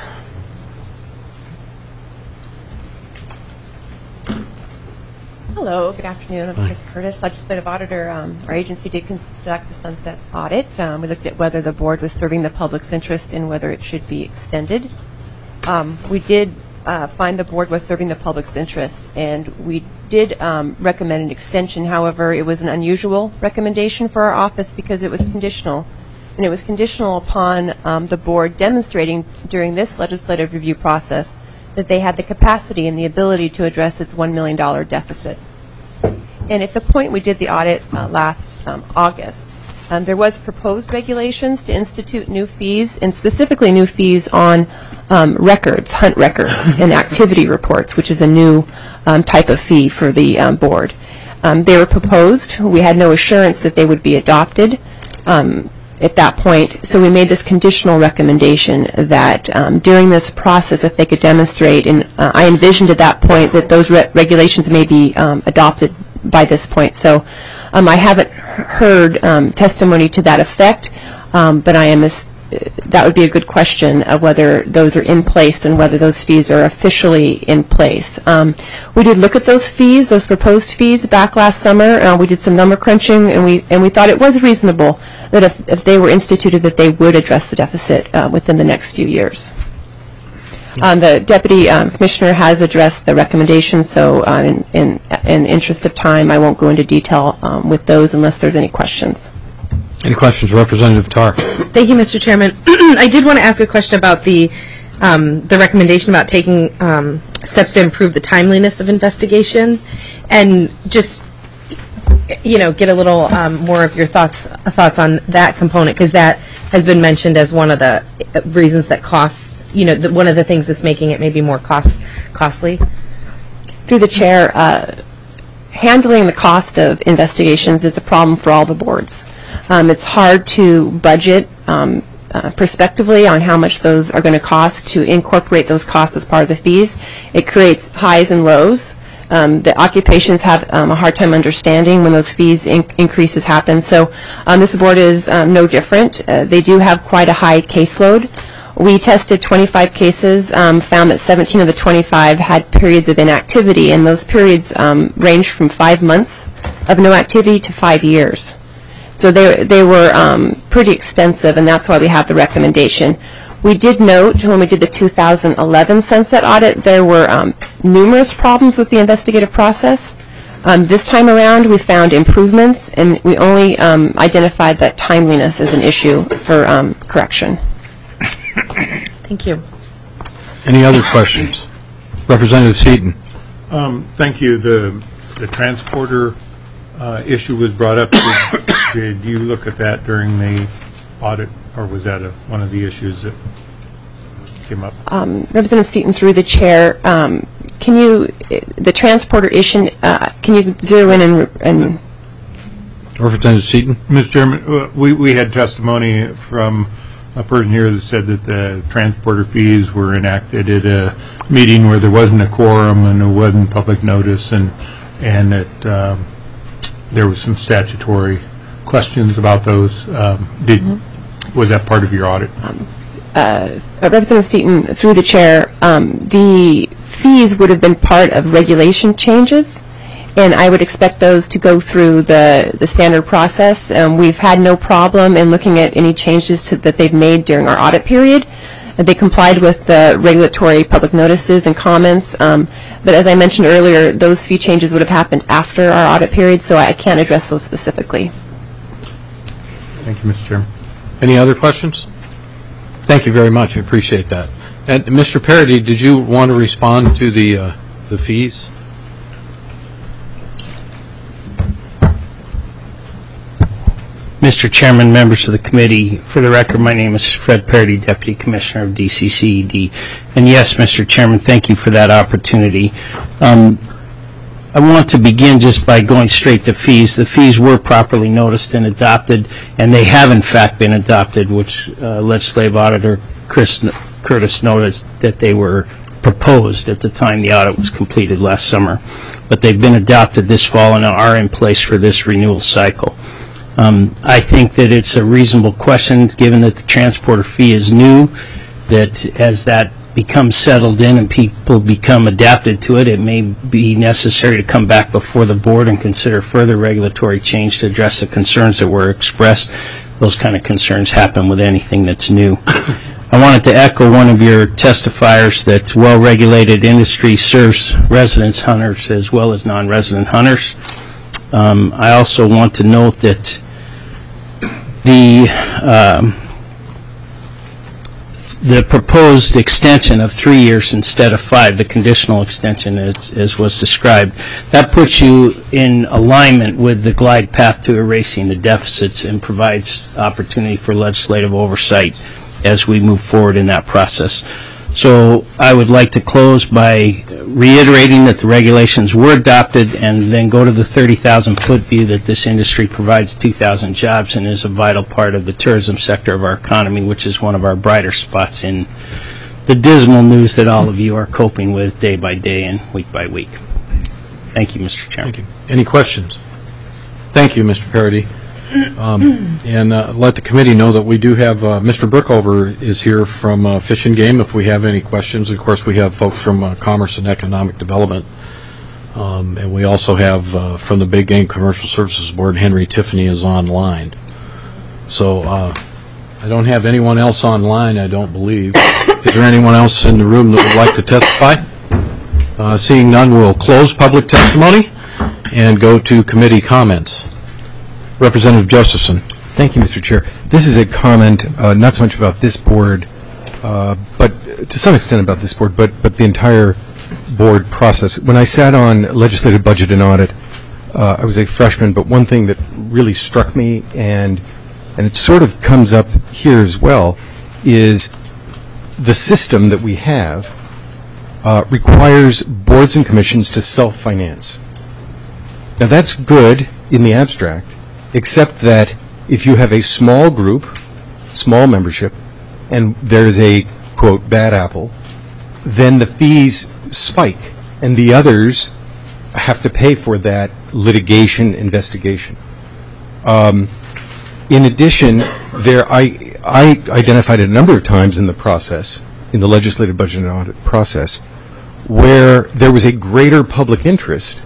Hello, good afternoon. I'm Chris Curtis, Legislative Auditor. Our agency did conduct a sunset audit. We looked at whether the board was serving the public's interest and whether it should be extended. We did find the board was serving the public's interest, and we did recommend an extension. However, it was an unusual recommendation for our office because it was conditional. And it was conditional upon the board demonstrating during this legislative review process that they had the capacity and the ability to address its $1 million deficit. And at the point we did the audit last August, there was proposed regulations to institute new fees, and specifically new fees on records, hunt records, and activity reports, which is a new type of fee for the board. They were proposed. We had no assurance that they would be adopted at that point, so we made this conditional recommendation that during this process, if they could demonstrate, and I envisioned at that point that those regulations may be adopted by this point. So I haven't heard testimony to that effect, but that would be a good question of whether those are in place and whether those fees are officially in place. We did look at those fees, those proposed fees, back last summer. We did some number crunching, and we thought it was reasonable that if they were instituted, that they would address the deficit within the next few years. The Deputy Commissioner has addressed the recommendations, so in interest of time, I won't go into detail with those unless there's any questions. Any questions, Representative Tarr? Thank you, Mr. Chairman. I did want to ask a question about the the recommendation about taking steps to improve the timeliness of investigations, and just get a little more of your thoughts on that component, because that has been mentioned as one of the reasons that costs, one of the things that's making it maybe more costly. Through the chair, handling the cost of investigations is a problem for all the boards. It's hard to budget prospectively on how much those are going to cost, to incorporate those costs as part of the fees. It creates highs and lows. The occupations have a hard time understanding when those fees increases happen. So this board is no different. They do have quite a high caseload. We tested 25 cases, found that 17 of the 25 had periods of inactivity, and those periods ranged from 5 months of no activity to 5 years. So they were pretty extensive, and that's why we have the recommendation. We did note when we did the 2011 Sunset audit, there were numerous problems with the investigative process. This time around, we found improvements, and we only identified that timeliness as an issue for correction. Thank you. Any other questions? Representative Seaton. Thank you. The transporter issue was brought up. Did you look at that during the audit, or was that one of the issues that came up? Representative Seaton, through the chair, the transporter issue, can you zero in and Representative Seaton. Mr. Chairman, we had testimony from a person here that said that the transporter fees were enacted at a meeting where there wasn't a quorum and there wasn't public notice, and that there was some statutory questions about those. Was that part of your audit? Representative Seaton, through the chair, the fees would have been part of regulation changes, and I would expect those to go through the standard process. We've had no problem in looking at any changes that they've made during our audit period. They complied with the regulatory public notices and comments, but as I mentioned earlier, those fee changes would have happened after our audit period, so I can't address those specifically. Thank you, Mr. Chairman. Any other questions? Thank you very much. I appreciate that. And Mr. Parody, did you want to respond to the fees? Mr. Chairman, members of the committee, for the record, my name is Fred Parody, Deputy Commissioner of DCCED. And yes, Mr. Chairman, thank you for that opportunity. I want to begin just by going straight to fees. The fees were properly noticed and adopted, and they have in fact been adopted, which Legislative Auditor Curtis noticed that they were proposed at the time the audit was completed last summer. But they've been adopted this fall and are in place for this renewal cycle. I think that it's a reasonable question, given that the transporter fee is new, that as that becomes settled in and people become adapted to it, it may be necessary to come back before the board and consider further regulatory change to address the concerns that were expressed. Those kind of concerns happen with anything that's new. I wanted to echo one of your testifiers that well-regulated industry serves residence hunters as well as non-resident hunters. I also want to note that the proposed extension of 3 years instead of 5, the conditional extension as was described, that puts you in alignment with the glide path to erasing the deficits and provides opportunity for legislative oversight as we move forward in that process. So I would like to close by reiterating that the regulations were adopted and then go to the 30,000-foot view that this industry provides 2,000 jobs and is a vital part of the tourism sector of our economy, which is one of our brighter spots in the dismal news that all of you are coping with day by day and week by week. Thank you, Mr. Chairman. Thank you. Any questions? Thank you, Mr. Parody. And let the committee know that we do have Mr. Brookover is here from Fish and Game if we have any questions. Of course, we have folks from Commerce and Economic Development. And we also have from the Big Game Commercial Services Board, Henry Tiffany is online. So I don't have anyone else online, I don't believe. Is there anyone else in the room that would like to testify? Seeing none, we'll close public testimony and go to committee comments. Representative Josephson. Thank you, Mr. Chair. This is a comment not so much about this board, but to some extent about this board, but the entire board process. When I sat on legislative budget and audit, I was a freshman, but one thing that really struck me, and it sort of comes up here as well, is the system that we have requires boards and commissions to self-finance. Now that's good in the abstract, except that if you have a small group, small membership, and there's a, quote, bad apple, then the fees spike, and the others have to pay for that litigation investigation. In addition, I identified a number of times in the process, in the legislative budget and audit process, where there was a greater public interest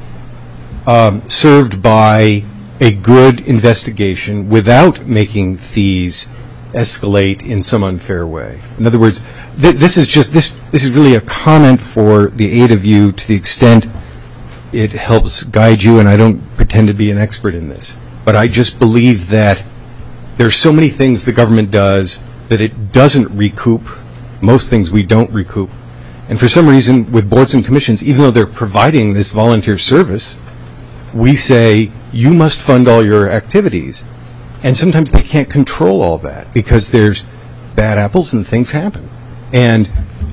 served by a good investigation without making fees escalate in some unfair way. In other words, this is really a comment for the 8 of you to the extent it helps guide you, and I don't pretend to be an expert in this, but I just believe that there's so many things the government does that it doesn't recoup. Most things we don't recoup. And for some reason, with boards and commissions, even though they're providing this volunteer service, we say, you must fund all your activities. And sometimes they can't control all that because there's bad apples and things happen. And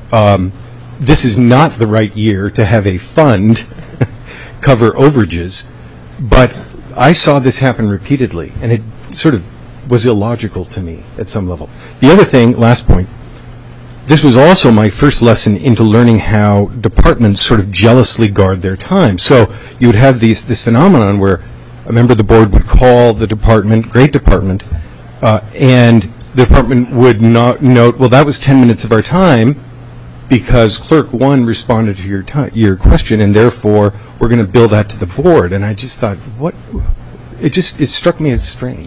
this is not the right year to have a fund cover overages, but I saw this happen repeatedly, and it sort of was illogical to me at some level. The other thing, last point, this was also my first lesson into learning how departments sort of jealously guard their time. So you would have this phenomenon where a member of the board would call the department, great department, and the department would note, well, that was 10 minutes of our time because clerk 1 responded to your question, and therefore we're going to bill that to the board. And I just thought, what? It struck me as strange.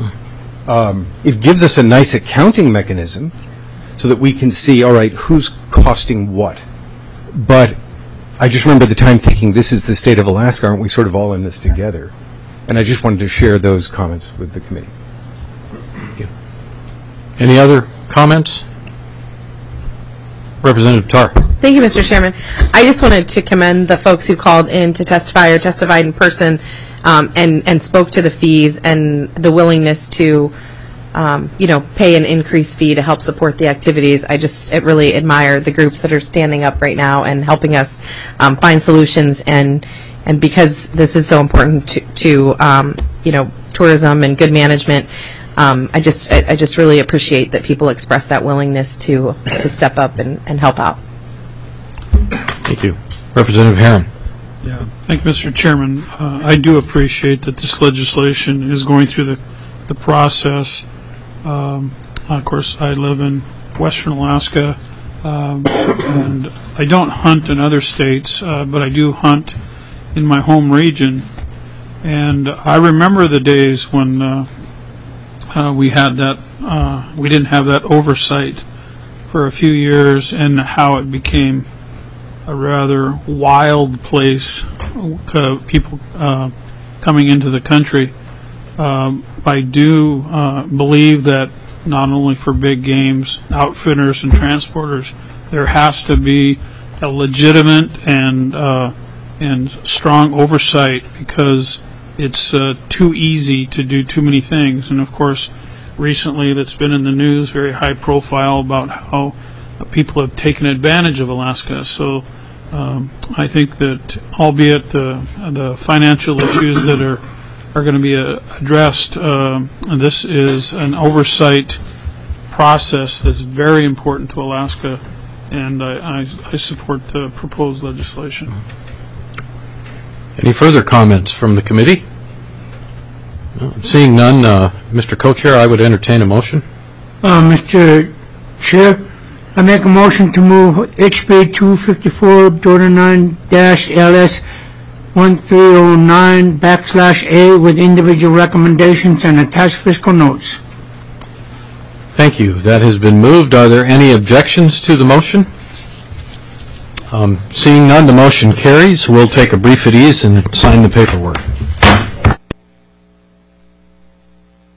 It gives us a nice accounting mechanism so that we can see, all right, who's costing what. But I just remember the time thinking, this is the state of Alaska, aren't we sort of all in this together? And I just wanted to share those comments with the committee. Thank you. Any other comments? Representative Tarr. Thank you, Mr. Chairman. I just wanted to commend the folks who called in to testify or testified in person and spoke to the fees and the willingness to, pay an increased fee to help support the activities. I really admire the groups that are standing up right now and helping us find solutions. And because this is so important to tourism and good management, I just really appreciate that people express that willingness to step up and help out. Thank you. Representative Herron. Yeah, thank you, Mr. Chairman. I do appreciate that this legislation is going through the process. Of course, I live in western Alaska, and I don't hunt in other states, but I do hunt in my home region. And I remember the days when we had that, we didn't have that oversight for a few years, and how it became a rather wild place, people coming into the country. I do believe that not only for big games, outfitters and transporters, there has to be a legitimate and strong oversight, because it's too easy to do too many things. And of course, recently that's been in the news, very high profile, about how people have taken advantage of Alaska. So I think that, albeit the financial issues that are going to be addressed, this is an oversight process that's very important to Alaska, and I support the proposed legislation. Any further comments from the committee? Seeing none, Mr. Co-Chair, I would entertain a motion. Mr. Chair, I make a motion to move HB 254-9-LS 1309/A with individual recommendations and attached fiscal notes. Thank you. That has been moved. Are there any objections to the motion? Seeing none, the motion carries. We'll take a brief at ease and sign the paperwork.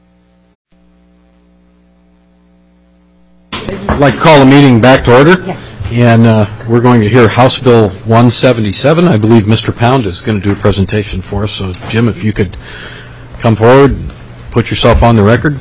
I'd like to call the meeting back to order. And we're going to hear House Bill 177. I believe Mr. Pound is going to do a presentation for us. So, Jim, if you could come forward and put yourself on the record.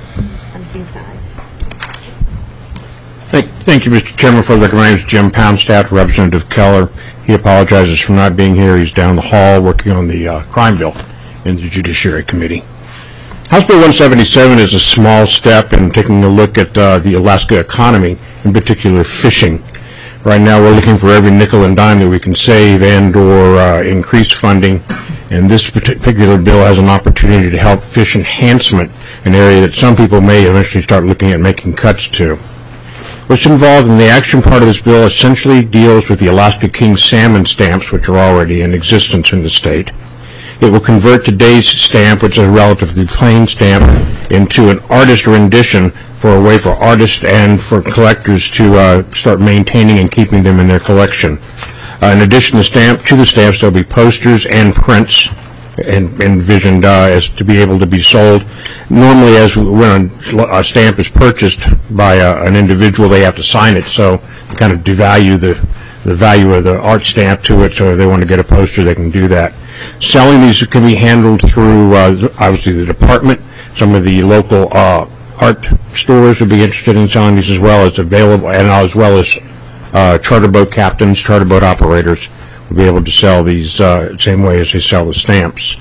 Thank you, Mr. Chairman. For the record, my name is Jim Pound, Staff to Representative Keller. He apologizes for not being here. He's down the hall working on the crime bill in the Judiciary Committee. House Bill 177 is a small step in taking a look at the Alaska economy, in particular fishing. Right now we're looking for every nickel and dime that we can save and or increase funding, and this particular bill has an opportunity to help fish enhancement, an area that some people may eventually start looking at making cuts to. What's involved in the action part of this bill essentially deals with the Alaska King salmon stamps, which are already in existence in the state. It will convert today's stamp, which is a relatively plain stamp, into an artist rendition for a way for artists and for collectors to start maintaining and keeping them in their collection. In addition to the stamps, there'll be posters and prints envisioned as to be able to be sold. Normally, as when a stamp is purchased by an individual, they have to sign it, so they kind of devalue the value of the art stamp to it, so if they want to get a poster, they can do that. Selling these can be handled through, obviously, the department. Some of the local art stores would be interested in selling these as well as available, and as well as charter boat captains, charter boat operators will be able to sell these same way as they sell the stamps.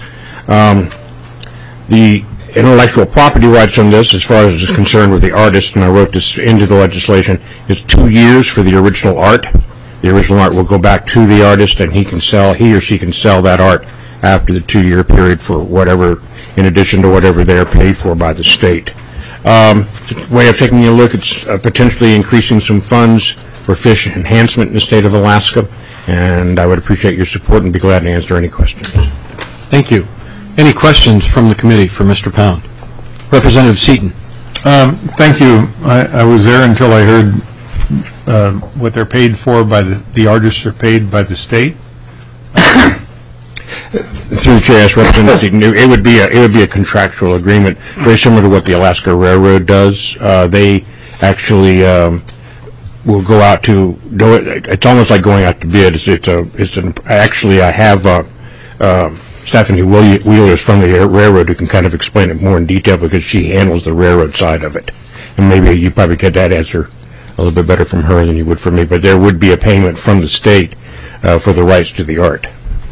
The intellectual property rights on this, as far as is concerned with the artist, and I wrote this into the legislation, is 2 years for the original art. The original art will go back to the artist, and he or she can sell that art after the 2-year period for whatever, in addition to whatever they're paid for by the state. Way of taking a look at potentially increasing some funds for fish enhancement in the state of Alaska, and I would appreciate your support and be glad to answer any questions. Thank you. Any questions from the committee for Mr. Pound? Representative Seaton. Thank you. I was there until I heard what they're paid for by the artists are paid by the state. Through the chair, Representative Seaton, it would be a contractual agreement, very similar to what the Alaska Railroad does. They actually will go out to do it. It's almost like going out to bid. Actually, I have Stephanie Wheeler from the railroad who can kind of explain it more in detail because she handles the railroad side of it, and maybe you probably get that answer a little bit better from her than you would from me. But there would be a payment from the state for the rights to the art.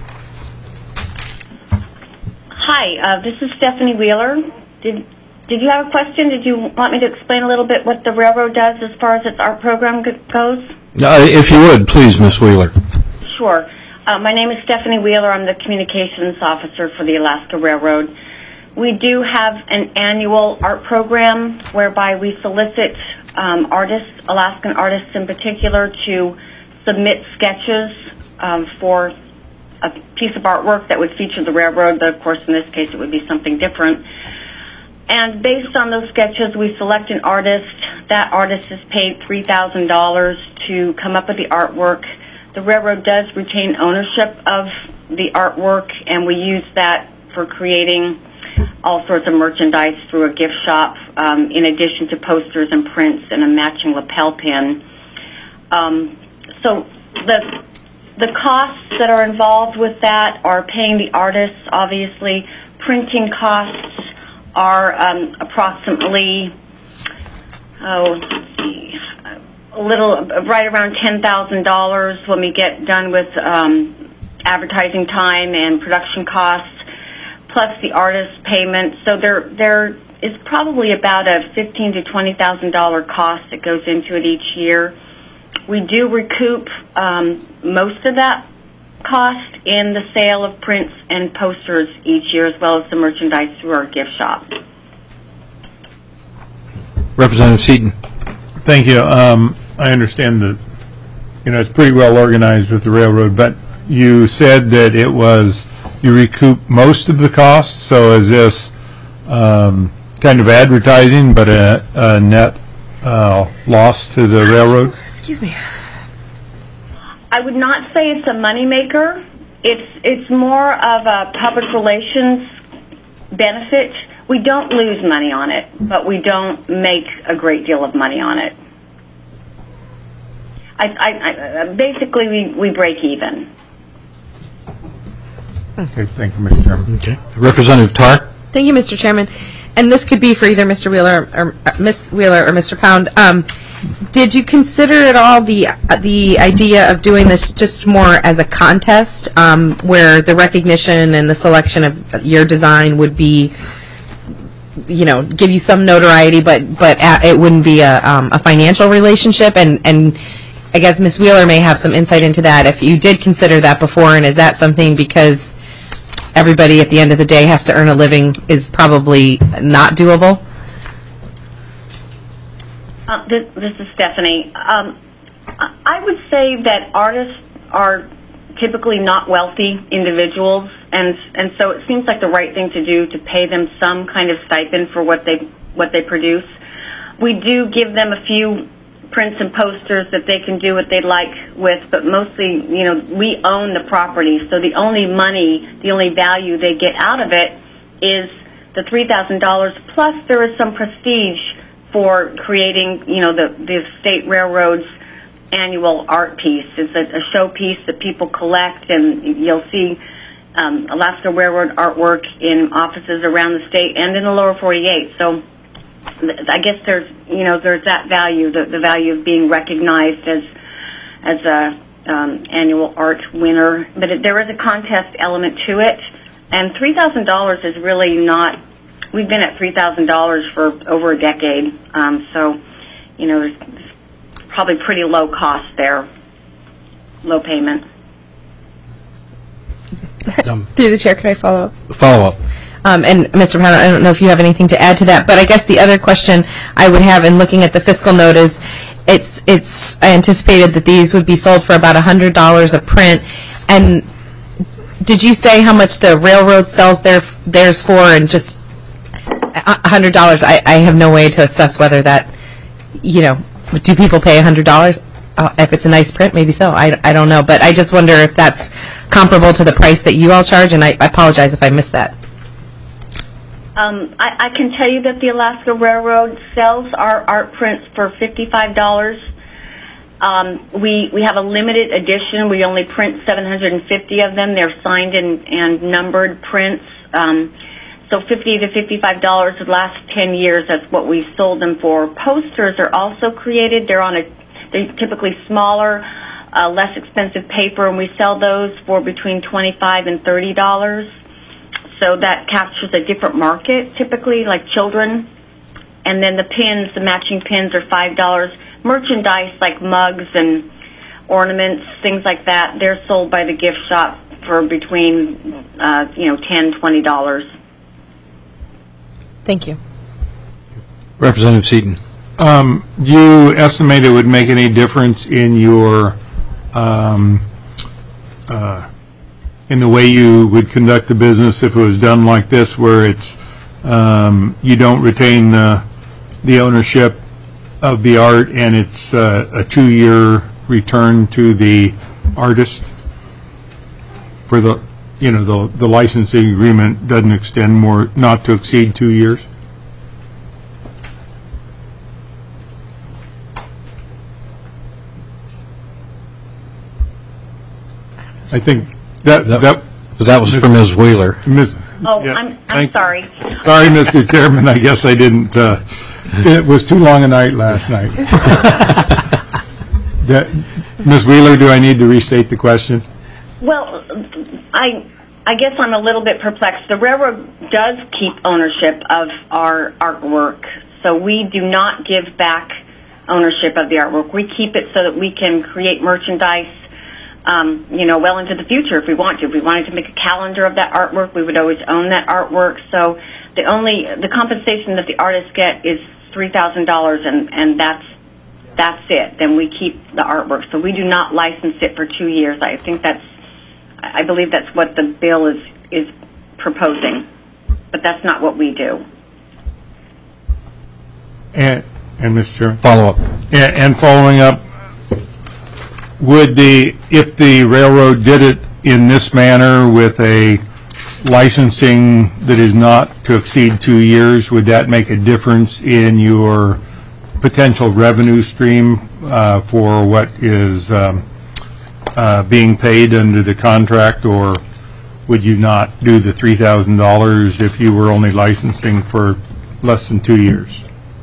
Hi, this is Stephanie Wheeler. Did you have a question? Did you want me to explain a little bit what the railroad does as far as its art program goes? If you would, please, Ms. Wheeler. Sure. My name is Stephanie Wheeler. I'm the communications officer for the Alaska Railroad. We do have an annual art program whereby we solicit artists, Alaskan artists in particular, to submit sketches for a piece of artwork that would feature the railroad, but of course in this case it would be something different. And based on those sketches, we select an artist. That artist is paid $3,000 to come up with the artwork. The railroad does retain ownership of the artwork, and we use that for creating all sorts of merchandise through a gift shop, in addition to posters and prints and a matching lapel pin. So the costs that are involved with that are paying the artists, obviously. Printing costs are approximately, right around $10,000 when we get done with advertising time and production costs, plus the artist payment. So there is probably about a $15,000 to $20,000 cost that goes into it each year. We do recoup most of that cost in the sale of prints and posters each year, as well as the merchandise through our gift shop. Representative Seaton. Thank you. I understand that it's pretty well organized with the railroad, but you said that you recoup most of the costs. So is this kind of advertising, but a net loss to the railroad? Excuse me. I would not say it's a moneymaker. It's more of a public relations benefit. We don't lose money on it, but we don't make a great deal of money on it. basically we break even. Okay, thank you, Mr. Chairman. Okay. Representative Tarr? Thank you, Mr. Chairman. And this could be for either Mr. Wheeler or Ms. Wheeler or Mr. Pound. Did you consider at all the idea of doing this just more as a contest, where the recognition and the selection of your design would be, give you some notoriety, but it wouldn't be a financial relationship? And I guess Ms. Wheeler may have some insight into that. If you did consider that before, and is that something, because everybody at the end of the day has to earn a living, is probably not doable? This is Stephanie. I would say that artists are typically not wealthy individuals, and so it seems like the right thing to do to pay them some kind of stipend for what they produce. We do give them a few prints and posters that they can do what they like with, but mostly, we own the property, so the only value they get out of it is the $3,000, plus there is some prestige for creating, the State Railroad's annual art piece. It's a showpiece that people collect, and you'll see Alaska Railroad artwork in offices around the state and in the lower 48. So I guess there's that value, the value of being recognized as a annual art winner. But there is a contest element to it, and $3,000 is really not. We've been at $3,000 for over a decade, so there's probably pretty low cost there, low payment. Through the chair, could I follow up? Follow up. And Mr. Pound, I don't know if you have anything to add to that, but I guess the other question I would have in looking at the fiscal note is, I anticipated that these would be sold for about $100 a print, and did you say how much the railroad sells theirs for? And just $100, I have no way to assess whether that, do people pay $100? If it's a nice print, maybe so. I don't know, but I just wonder if that's comparable to the price that you all charge, and I apologize if I missed that. I can tell you that the Alaska Railroad sells our art prints for $55. We have a limited edition. We only print 750 of them. They're signed and numbered prints. So $50 to $55 the last 10 years. That's what we've sold them for. Posters are also created. They're typically smaller, less expensive paper, and we sell those for between $25 and $30. So that captures a different market, typically, like children. And then the pins, the matching pins, are $5. Merchandise like mugs and ornaments, things like that, they're sold by the gift shop for between $10, $20. Thank you. Representative Seaton. Do you estimate it would make any difference in your in the way you would conduct the business if it was done like this, where it's you don't retain the ownership of the art, and it's a 2-year return to the artist for the licensing agreement doesn't extend more, not to exceed 2 years? I think that was from Ms. Wheeler. I'm sorry. Sorry, Mr. Chairman. I guess I didn't. It was too long a night last night. Ms. Wheeler, do I need to restate the question? Well, I guess I'm a little bit perplexed. The railroad does keep ownership of our artwork, so we do not give back ownership of the artwork. We keep it so that we can create merchandise well into the future if we want to. If we wanted to make a calendar of that artwork, we would always own that artwork. So the compensation that the artists get is $3,000, and that's it. Then we keep the artwork. So we do not license it for 2 years. I believe that's what the bill is proposing, but that's not what we do. And Mr. Chairman? Follow up. And following up, if the railroad did it in this manner with a licensing that is not to exceed 2 years, would that make a difference in your potential revenue stream for what is being paid under the contract, or would you not do the $3,000 if you were only licensing for less than 2 years?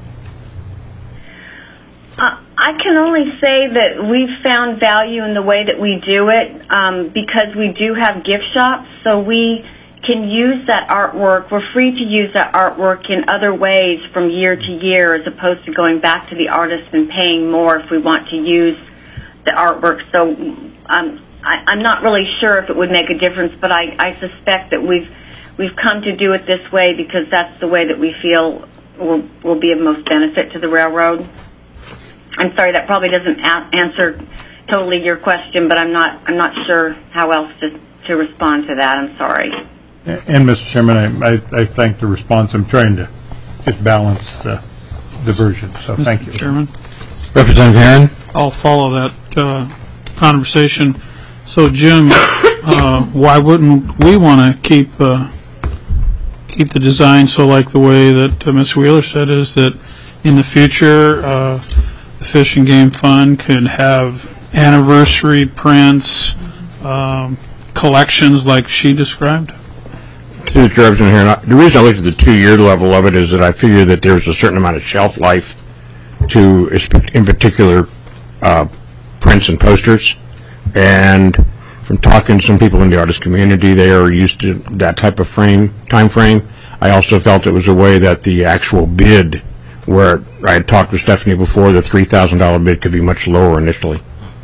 I can only say that we've found value in the way that we do it because we do have gift shops, so we can use that artwork. We're free to use that artwork in other ways from year to year, as opposed to going back to the artist and paying more if we want to use the artwork. So I'm not really sure if it would make a difference, but I suspect that we've come to do it this way because that's the way that we feel will be of most benefit to the railroad. I'm sorry, that probably doesn't answer totally your question, but I'm not sure how else to respond to that. I'm sorry. And Mr. Chairman, I thank the response. I'm trying to just balance the version. So thank you, Chairman. Representative Herron. I'll follow that conversation. So, Jim, why wouldn't we want to keep the design so like the way that Ms. Wheeler said, is that in the future the Fish and Game Fund could have anniversary prints, collections like she described? To the Representative Herron, the reason I looked at the 2-year level of it is that I figure that there's a certain amount of shelf life to, in particular, prints and posters. And from talking to some people in the artist community, they are used to that type of time frame. I also felt it was a way that the actual bid, where I had talked with Stephanie before, the $3,000 bid could be much lower initially.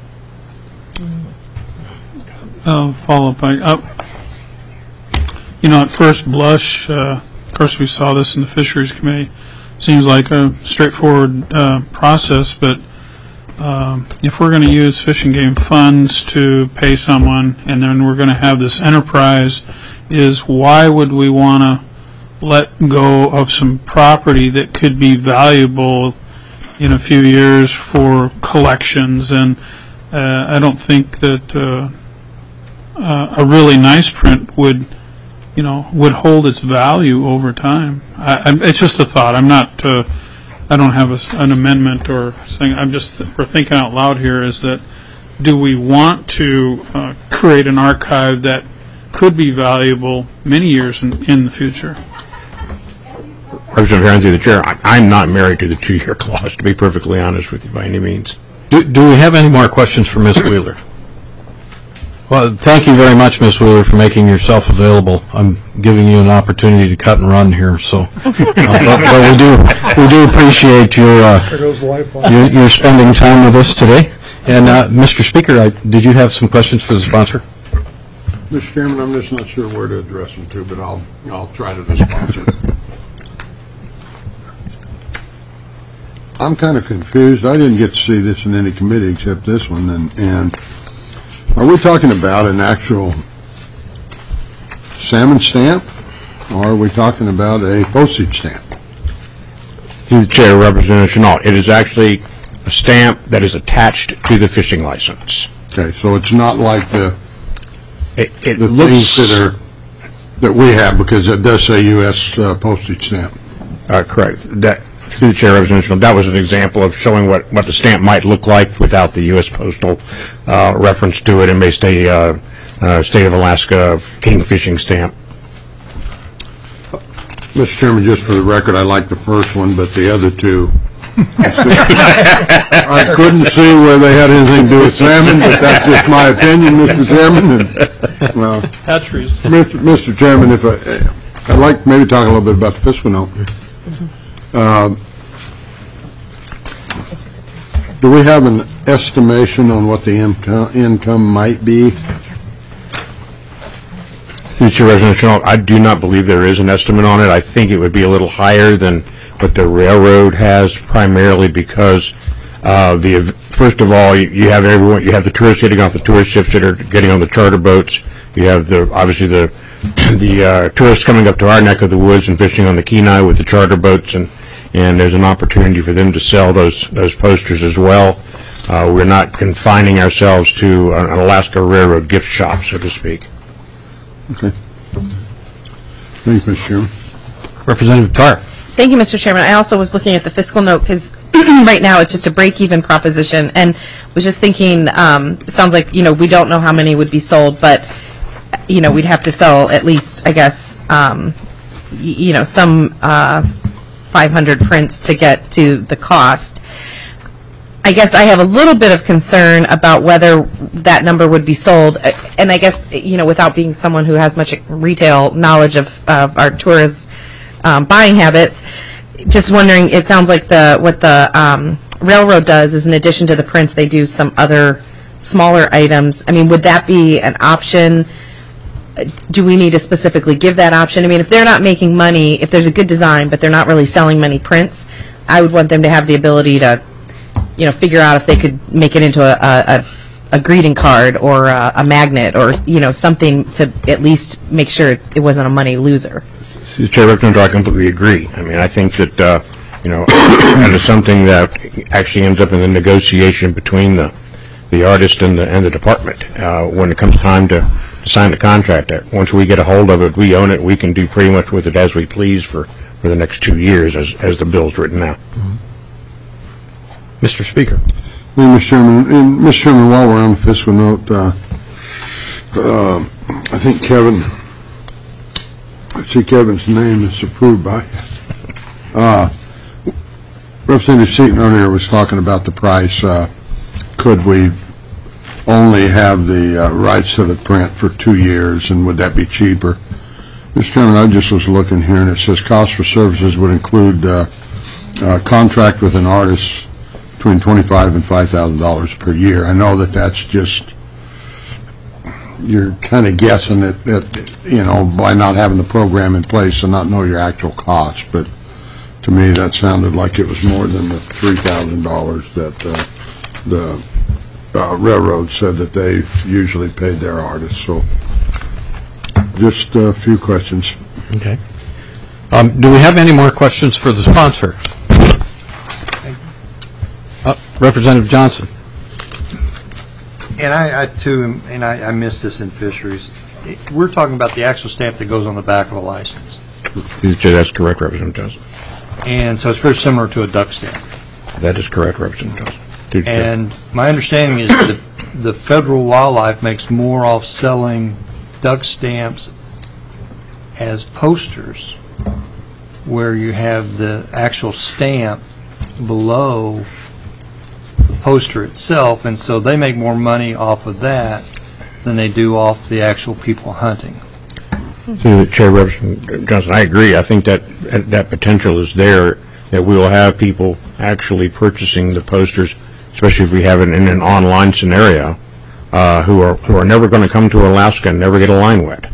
Follow up. At first blush, of course we saw this in the Fisheries Committee, seems like a straightforward process, but if we're going to use Fish and Game funds to pay someone and then we're going to have this enterprise, why would we want to let go of some property that could be valuable in a few years for collections? And I don't think that a really nice print would hold its value over time. It's just a thought. I'm not. I don't have an amendment or thing. We're thinking out loud here. Is that do we want to create an archive that could be valuable many years in the future? Representative Herron, through the chair, I'm not married to the 2-year clause, to be perfectly honest with you, by any means. Do we have any more questions for Ms. Wheeler? Well, thank you very much, Ms. Wheeler, for making yourself available. I'm giving you an opportunity to cut and run here, so but we do appreciate your spending time with us today. And Mr. Speaker, did you have some questions for the sponsor? Mr. Chairman, I'm just not sure where to address them to, but I'll try to the sponsor. I'm kind of confused. I didn't get to see this in any committee except this one, and are we talking about an actual salmon stamp, or are we talking about a postage stamp? Through the chair, Representative Chenault, it is actually a stamp that is attached to the fishing license. Okay, so it's not like the looks things that we have, because it does say U.S. Postage stamp. Correct. Through the chair, Representative Chenault, that was an example of showing what the stamp might look like without the U.S. Postal reference to it. It may say State of Alaska King Fishing Stamp. Mr. Chairman, just for the record, I like the first one, but the other two, I couldn't see where they had anything to do with salmon, but that's just my opinion, Mr. Chairman. Hatcheries. Mr. Chairman, if I'd like to maybe talk a little bit about the fiscal note. Do we have an estimation on what the income might be? Through the chair, Representative Chenault, I do not believe there is an estimate on it. I think it would be a little higher than what the railroad has, primarily because first of all, you have everyone. You have the tourists getting off the tourist ships that are getting on the charter boats. You have obviously the tourists coming up to our neck of the woods and fishing on the Kenai with the charter boats, and there's an opportunity for them to sell those posters as well. We're not confining ourselves to an Alaska Railroad gift shop, so to speak. Okay. Thank you, Mr. Chairman. Representative Tarr. Thank you, Mr. Chairman. I also was looking at the fiscal note because right now it's just a break-even proposition, and was just thinking, it sounds like, we don't know how many would be sold, but, we'd have to sell at least, I guess, some 500 prints to get to the cost. I guess I have a little bit of concern about whether that number would be sold, and I guess, without being someone who has much retail knowledge of our tourists' buying habits, just wondering, it sounds like what the railroad does is, in addition to the prints, they do some other smaller items. I mean, would that be an option? Do we need to specifically give that option? I mean, if they're not making money, if there's a good design, but they're not really selling many prints, I would want them to have the ability to figure out if they could make it into a greeting card or a magnet or, something to at least make sure it wasn't a money loser. See, Chair Representative, I completely agree. I mean, I think that, that is something that actually ends up in the negotiation between the artist and the department. When it comes time to sign the contract, once we get a hold of it, we own it, we can do pretty much with it as we please for the next 2 years as the bill's written out. Mm-hmm. Mr. Speaker. Mr. Chairman, Mr. Chairman, while we're on the fiscal note, I think Kevin's name is approved by Representative Seaton earlier was talking about the price. Could we only have the rights to the print for 2 years, and would that be cheaper? Mr. Chairman, I just was looking here, and it says cost for services would include contract with an artist between $25,000 and $5,000 per year. I know that's just, you're kind of guessing that, by not having the program in place and not know your actual cost, but to me that sounded like it was more than the $3,000 that the railroad said that they usually paid their artists. So just a few questions. Okay. Do we have any more questions for the sponsor? Representative Johnson. And I too, I missed this in fisheries. We're talking about the actual stamp that goes on the back of a license. That's correct, Representative Johnson. And so it's very similar to a duck stamp. That is correct, Representative Johnson. And my understanding is that the federal wildlife makes more off selling duck stamps as posters, where you have the actual stamp below the poster itself, and so they make more money off of that than they do off the actual people hunting. So, Chair Representative Johnson, I agree. I think that potential is there, that we will have people actually purchasing the posters, especially if we have it in an online scenario, who are never going to come to Alaska and never get a line wet.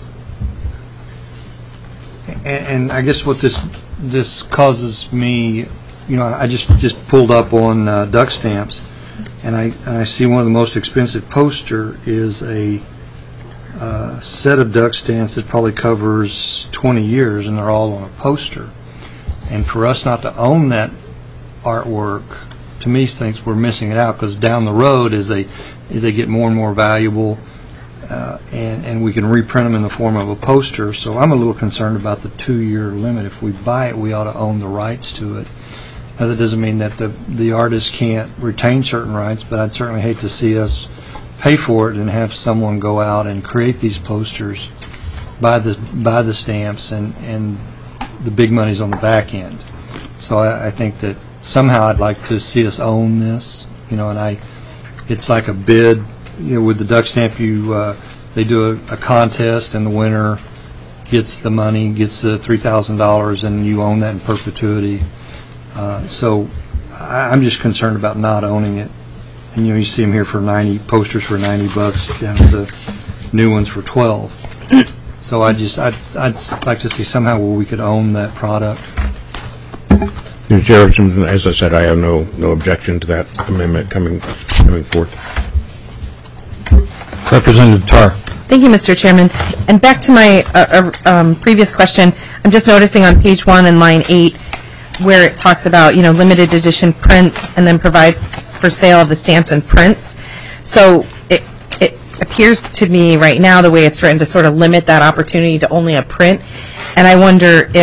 And I guess what this causes me, I just pulled up on duck stamps, and I see one of the most expensive poster is a set of duck stamps that probably covers 20 years, and they're all on a poster. And for us not to own that artwork, to me, thinks we're missing it out, because down the road, as they get more and more valuable, and we can reprint them in the form of a poster. So I'm a little concerned about the 2-year limit. If we buy it, we ought to own the rights to it. Now, that doesn't mean that the artist can't retain certain rights, but I'd certainly hate to see us pay for it and have someone go out and create these posters, buy the stamps, and the big money's on the back end. So I think that somehow I'd like to see us own this, and it's like a bid. With the duck stamp, they do a contest, and the winner gets the money, gets the $3,000, and you own that in perpetuity. So I'm just concerned about not owning it. And you see them here for posters for $90, down to new ones for $12. So I'd like to see somehow where we could own that product. Chair, as I said, I have no objection to that amendment coming forth. Representative Tarr. Thank you, Mr. Chairman. And back to my previous question, I'm just noticing on page 1 in line 8 where it talks about, limited edition prints and then provide for sale of the stamps and prints. So it appears to me right now, the way it's written, to sort of limit that opportunity to only a print. And I wonder if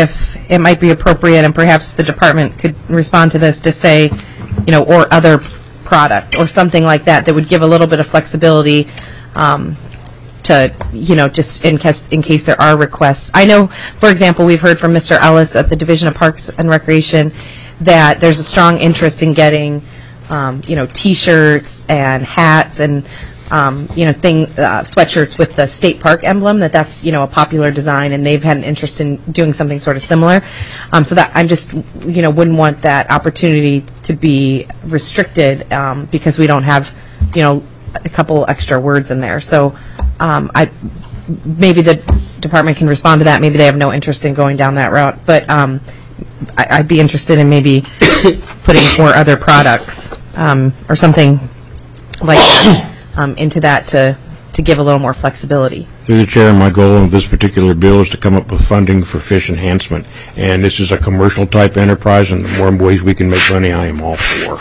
it might be appropriate, and perhaps the department could respond to this, to say, or other product or something like that would give a little bit of flexibility to, just in case there are requests. I know, for example, we've heard from Mr. Ellis at the Division of Parks and Recreation that there's a strong interest in getting, T-shirts and hats and, sweatshirts with the state park emblem, that's, a popular design, and they've had an interest in doing something sort of similar. So that I'm just, wouldn't want that opportunity to be restricted because we don't have, a couple extra words in there. So maybe the department can respond to that. Maybe they have no interest in going down that route. But I'd be interested in maybe putting or other products or something like that into that to give a little more flexibility. Through the chair, my goal in this particular bill is to come up with funding for fish enhancement. And this is a commercial type enterprise, and the more ways we can make money, I am all for.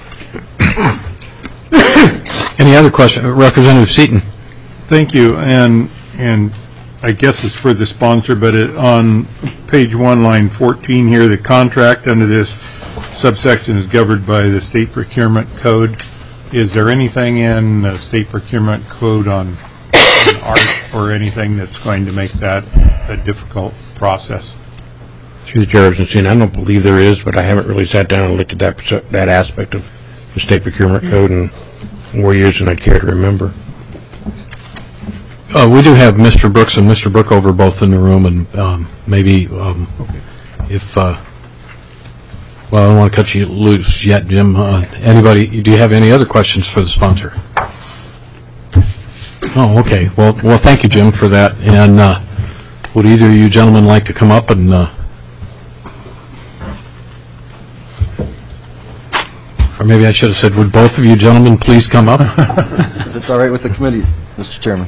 Any other question? Representative Seaton. Thank you. And I guess it's for the sponsor, but on page 1, line 14 here, the contract under this subsection is governed by the state procurement code. Is there anything in the state procurement code on art or anything that's going to make that a difficult process? Through the chair, I don't believe there is, but I haven't really sat down and looked at that aspect of the state procurement code in more years than I'd care to remember. We do have Mr. Brooks and Mr. Brookover both in the room, and maybe if well, I don't want to cut you loose yet, Jim. Anybody? Do you have any other questions for the sponsor? Oh, okay. Well, thank you, Jim, for that. And would either of you gentlemen like to come up and? Or maybe I should have said, would both of you gentlemen please come up? If it's all right with the committee, Mr. Chairman.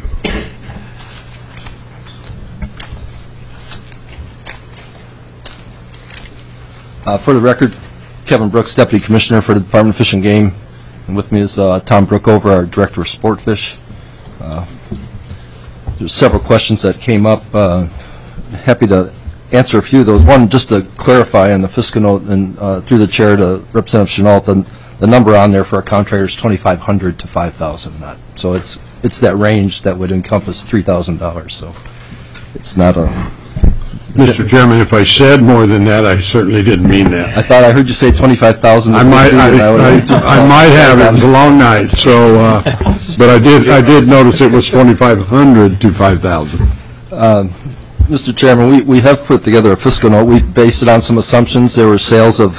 For the record, Kevin Brooks, Deputy Commissioner for the Department of Fish and Game. And with me is Tom Brookover, our Director of Sport Fish. There's several questions that came up. Happy to answer a few of those. One, just to clarify on the fiscal note and through the chair to Representative Chenault, the number on there for our contractor is $2,500 to $5,000. So it's that range that would encompass $3,000. So it's not a. Mr. Chairman, if I said more than that, I certainly didn't mean that. I thought I heard you say 25,000. I might have. It was a long night. So, but I did notice it was 2,500 to 5,000. Mr. Chairman, we have put together a fiscal note. We based it on some assumptions. There were sales of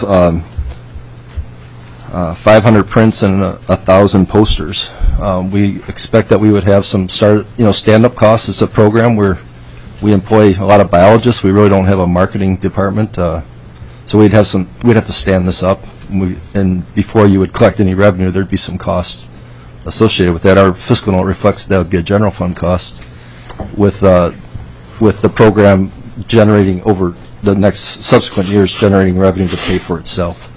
500 prints and 1,000 posters. We expect that we would have some stand-up costs. It's a program where we employ a lot of biologists. We really don't have a marketing department, so we'd have to stand this up. And before you would collect any revenue, there'd be some costs associated with that. Our fiscal note reflects that would be a general fund cost, with the program generating over the next subsequent years generating revenue to pay for itself.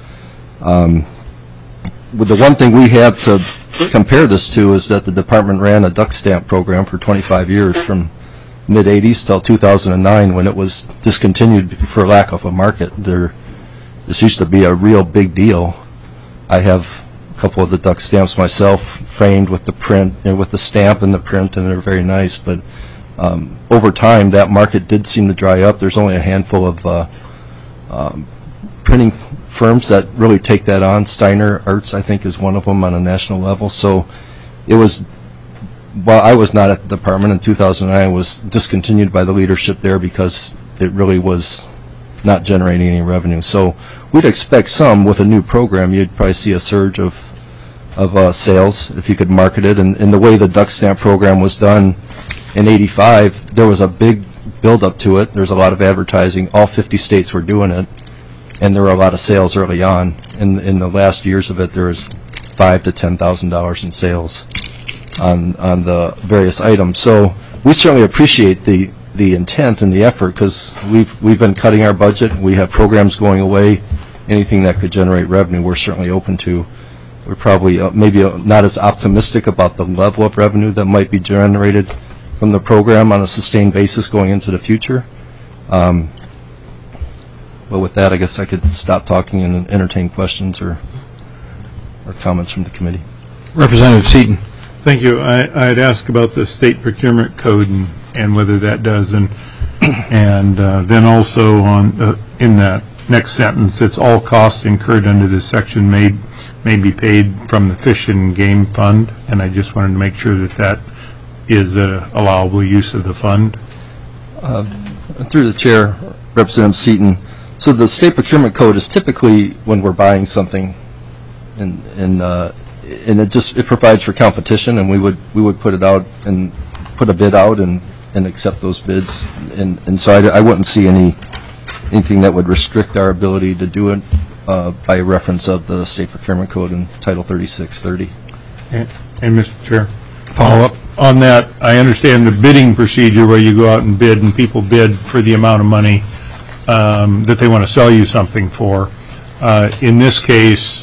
With the one thing we have to compare this to is that the department ran a duck stamp program for 25 years from mid-'80s till 2009 when it was discontinued for lack of a market. This used to be a real big deal. I have a couple of the duck stamps myself, framed with the print and with the stamp and the print, and they're very nice. But over time, that market did seem to dry up. There's only a handful of printing firms that really take that on. Steiner Arts, I think, is one of them on a national level. So it was. While I was not at the department in 2009, it was discontinued by the leadership there because it really was not generating any revenue. So we'd expect some with a new program. You'd probably see a surge of sales if you could market it. And the way the duck stamp program was done in '85, there was a big build-up to it. There's a lot of advertising. All 50 states were doing it, and there were a lot of sales early on. In the last years of it, there was $5,000 to $10,000 in sales on the various items. So we certainly appreciate the intent and the effort, because we've been cutting our budget. We have programs going away. Anything that could generate revenue, we're certainly open to. We're probably maybe not as optimistic about the level of revenue that might be generated from the program on a sustained basis going into the future. But with that, I guess I could stop talking and entertain questions or comments from the committee. Representative Seaton. Thank you. I'd ask about the state procurement code and whether that does, and then also on in that next sentence, it's all costs incurred under this section may be paid from the Fish and Game Fund, and I just wanted to make sure that that is an allowable use of the fund. Through the chair, Representative Seaton. So the state procurement code is typically when we're buying something, and it provides for competition, and we would put it out and put a bid out and accept those bids, and so I wouldn't see anything that would restrict our ability to do it by reference of the state procurement code in Title 3630. And Mr. Chair, follow up on that. I understand the bidding procedure where you go out and bid, and people bid for the amount of money that they want to sell you something for. In this case,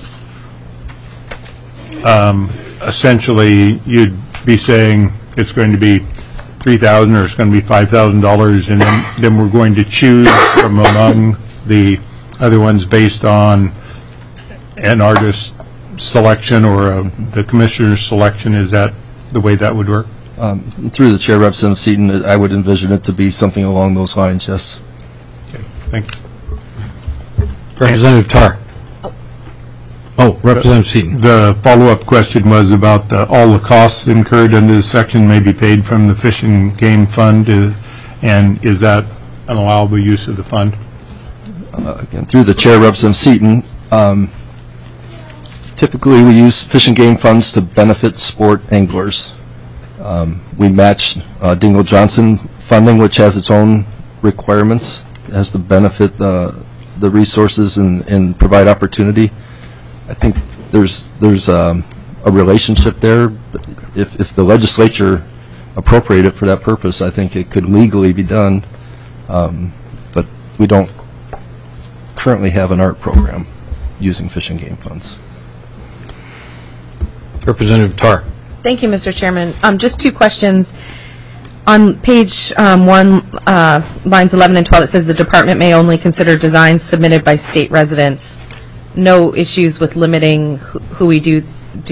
essentially, you'd be saying it's going to be $3,000 or it's going to be $5,000, and then we're going to choose from among the other ones based on an artist selection or the commissioner's selection. Is that the way that would work? Through the chair, Representative Seaton, I would envision it to be something along those lines, yes. Okay, thank you. Representative Tarr. Oh, Representative Seaton. The follow-up question was about all the costs incurred under this section may be paid from the Fish and Game Fund, and is that an allowable use of the fund? Again, through the chair, Representative Seaton, typically we use Fish and Game funds to benefit sport anglers. We match Dingle Johnson funding, which has its own requirements. It has to benefit the resources and provide opportunity. I think there's a relationship there. If the legislature appropriated it for that purpose, I think it could legally be done. But we don't currently have an art program using Fish and Game funds. Representative Tarr. Thank you, Mr. Chairman. Just two questions. On page 1, lines 11 and 12, it says the department may only consider designs submitted by state residents. No issues with limiting who we do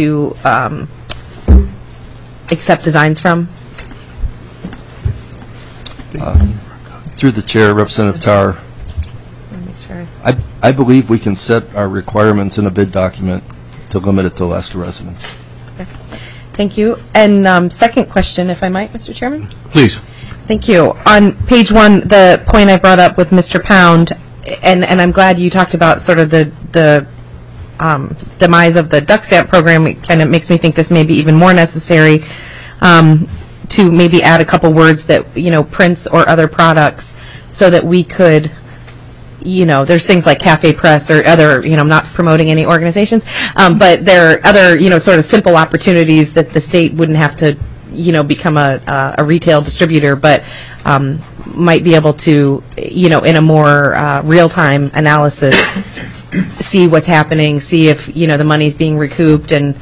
accept designs from? Through the chair, Representative Tarr, I believe we can set our requirements in a bid document to limit it to Alaska residents. Okay. Thank you. And second question, if I might, Mr. Chairman? Please. Thank you. On page 1, the point I brought up with Mr. Pound, and I'm glad you talked about sort of the demise of the duck stamp program. It kind of makes me think this may be even more necessary to maybe add a couple words that, prints or other products so that we could, there's things like Cafe Press or other, I'm not promoting any organizations, but there are other, sort of simple opportunities that the state wouldn't have to, become a retail distributor, but might be able to, in a more real-time analysis, see what's happening, see if, the money's being recouped, and,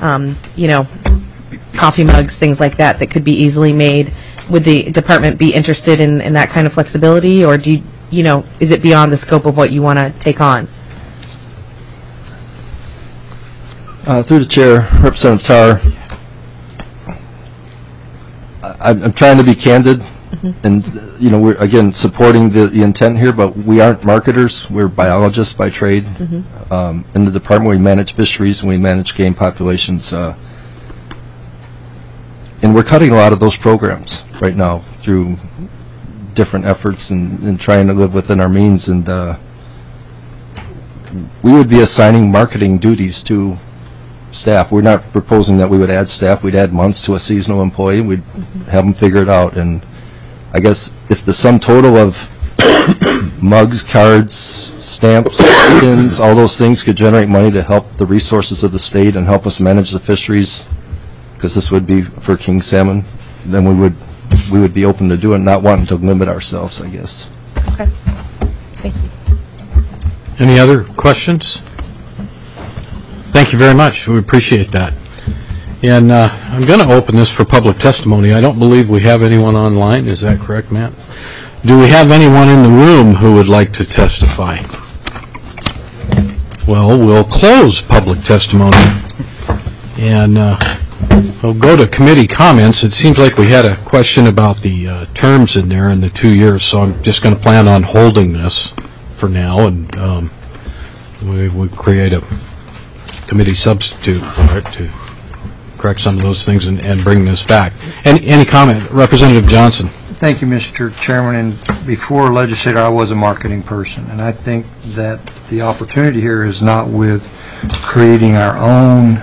coffee mugs, things like that could be easily made. Would the department be interested in that kind of flexibility, or do you, is it beyond the scope of what you want to take on? Through the chair, Representative Tarr, I'm trying to be candid, and we're again supporting the intent here, but we aren't marketers. We're biologists by trade. In the department, we manage fisheries and we manage game populations, and we're cutting a lot of those programs right now through different efforts and trying to live within our means. And we would be assigning marketing duties to staff. We're not proposing that we would add staff. We'd add months to a seasonal employee. We'd have them figure it out. And I guess if the sum total of mugs, cards, stamps, pins, all those things could generate money to help the resources of the state and help us manage the fisheries, because this would be for king salmon, then we would be open to do it, not wanting to limit ourselves, I guess. Okay. Thank you. Any other questions? Thank you very much. We appreciate that. And I'm going to open this for public testimony. I don't believe we have anyone online. Is that correct, Matt? Do we have anyone in the room who would like to testify? Well, we'll close public testimony, and we'll go to committee comments. It seems like we had a question about the terms in there in the 2 years, so I'm just going to plan on holding this for now, and we create a committee substitute for it to correct some of those things and bring this back. Any comment? Representative Johnson. Thank you, Mr. Chairman. And before legislator, I was a marketing person, and I think that the opportunity here is not with creating our own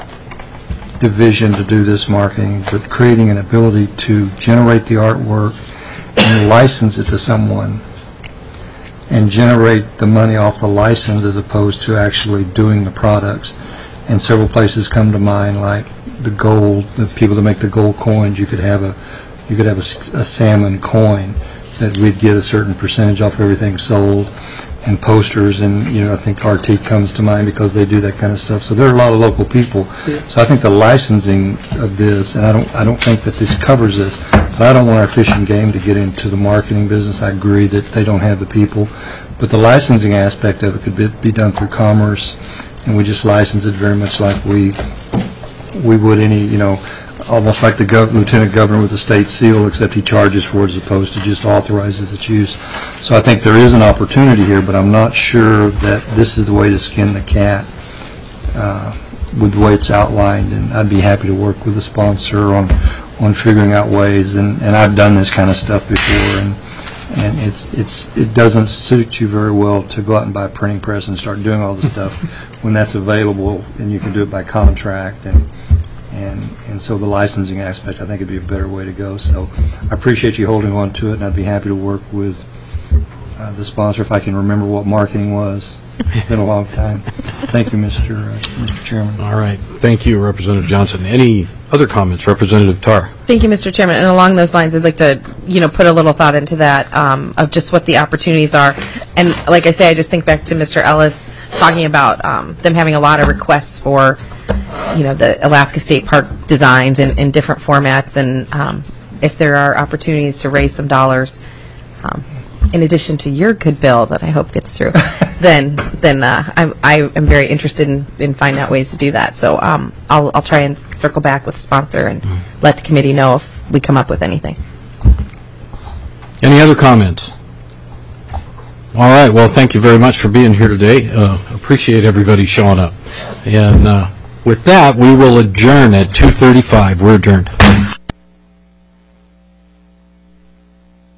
division to do this marketing, but creating an ability to generate the artwork and license it to someone and generate the money off the license as opposed to actually doing the products. And several places come to mind, like the gold, the people that make the gold coins. You could have a salmon coin that we'd get a certain percentage off everything sold, and posters, and I think RT comes to mind because they do that kind of stuff. So there are a lot of local people. Yeah. So I think the licensing of this, and I don't think that this covers this, but I don't want our Fish and Game to get into the marketing business. I agree that they don't have the people, but the licensing aspect of it could be done through commerce, and we just license it very much like we would any, almost like the lieutenant governor with the state seal, except he charges for it as opposed to just authorizes its use. So I think there is an opportunity here, but I'm not sure that this is the way to skin the cat with the way it's outlined, and I'd be happy to work with the sponsor on figuring out ways, and I've done this kind of stuff before, and it doesn't suit you very well to go out and buy a printing press and start doing all this stuff when that's available, and you can do it by contract, and so the licensing aspect, I think, would be a better way to go. So I appreciate you holding on to it, and I'd be happy to work with the sponsor if I can remember what marketing was. It's been a long time. Thank you, Mr. Chairman. All right. Thank you, Representative Johnson. Any other comments? Representative Tarr. Thank you, Mr. Chairman. And along those lines, I'd like to, put a little thought into that of just what the opportunities are. And like I say, I just think back to Mr. Ellis talking about them having a lot of requests for, the Alaska State Park designs in different formats. And if there are opportunities to raise some dollars, in addition to your good bill that I hope gets through, then I am very interested in finding out ways to do that. So I'll try and circle back with the sponsor and let the committee know if we come up with anything. Any other comments? All right. Well, thank you very much for being here today. Appreciate everybody showing up. And with that, we will adjourn at 2:35. We're adjourned.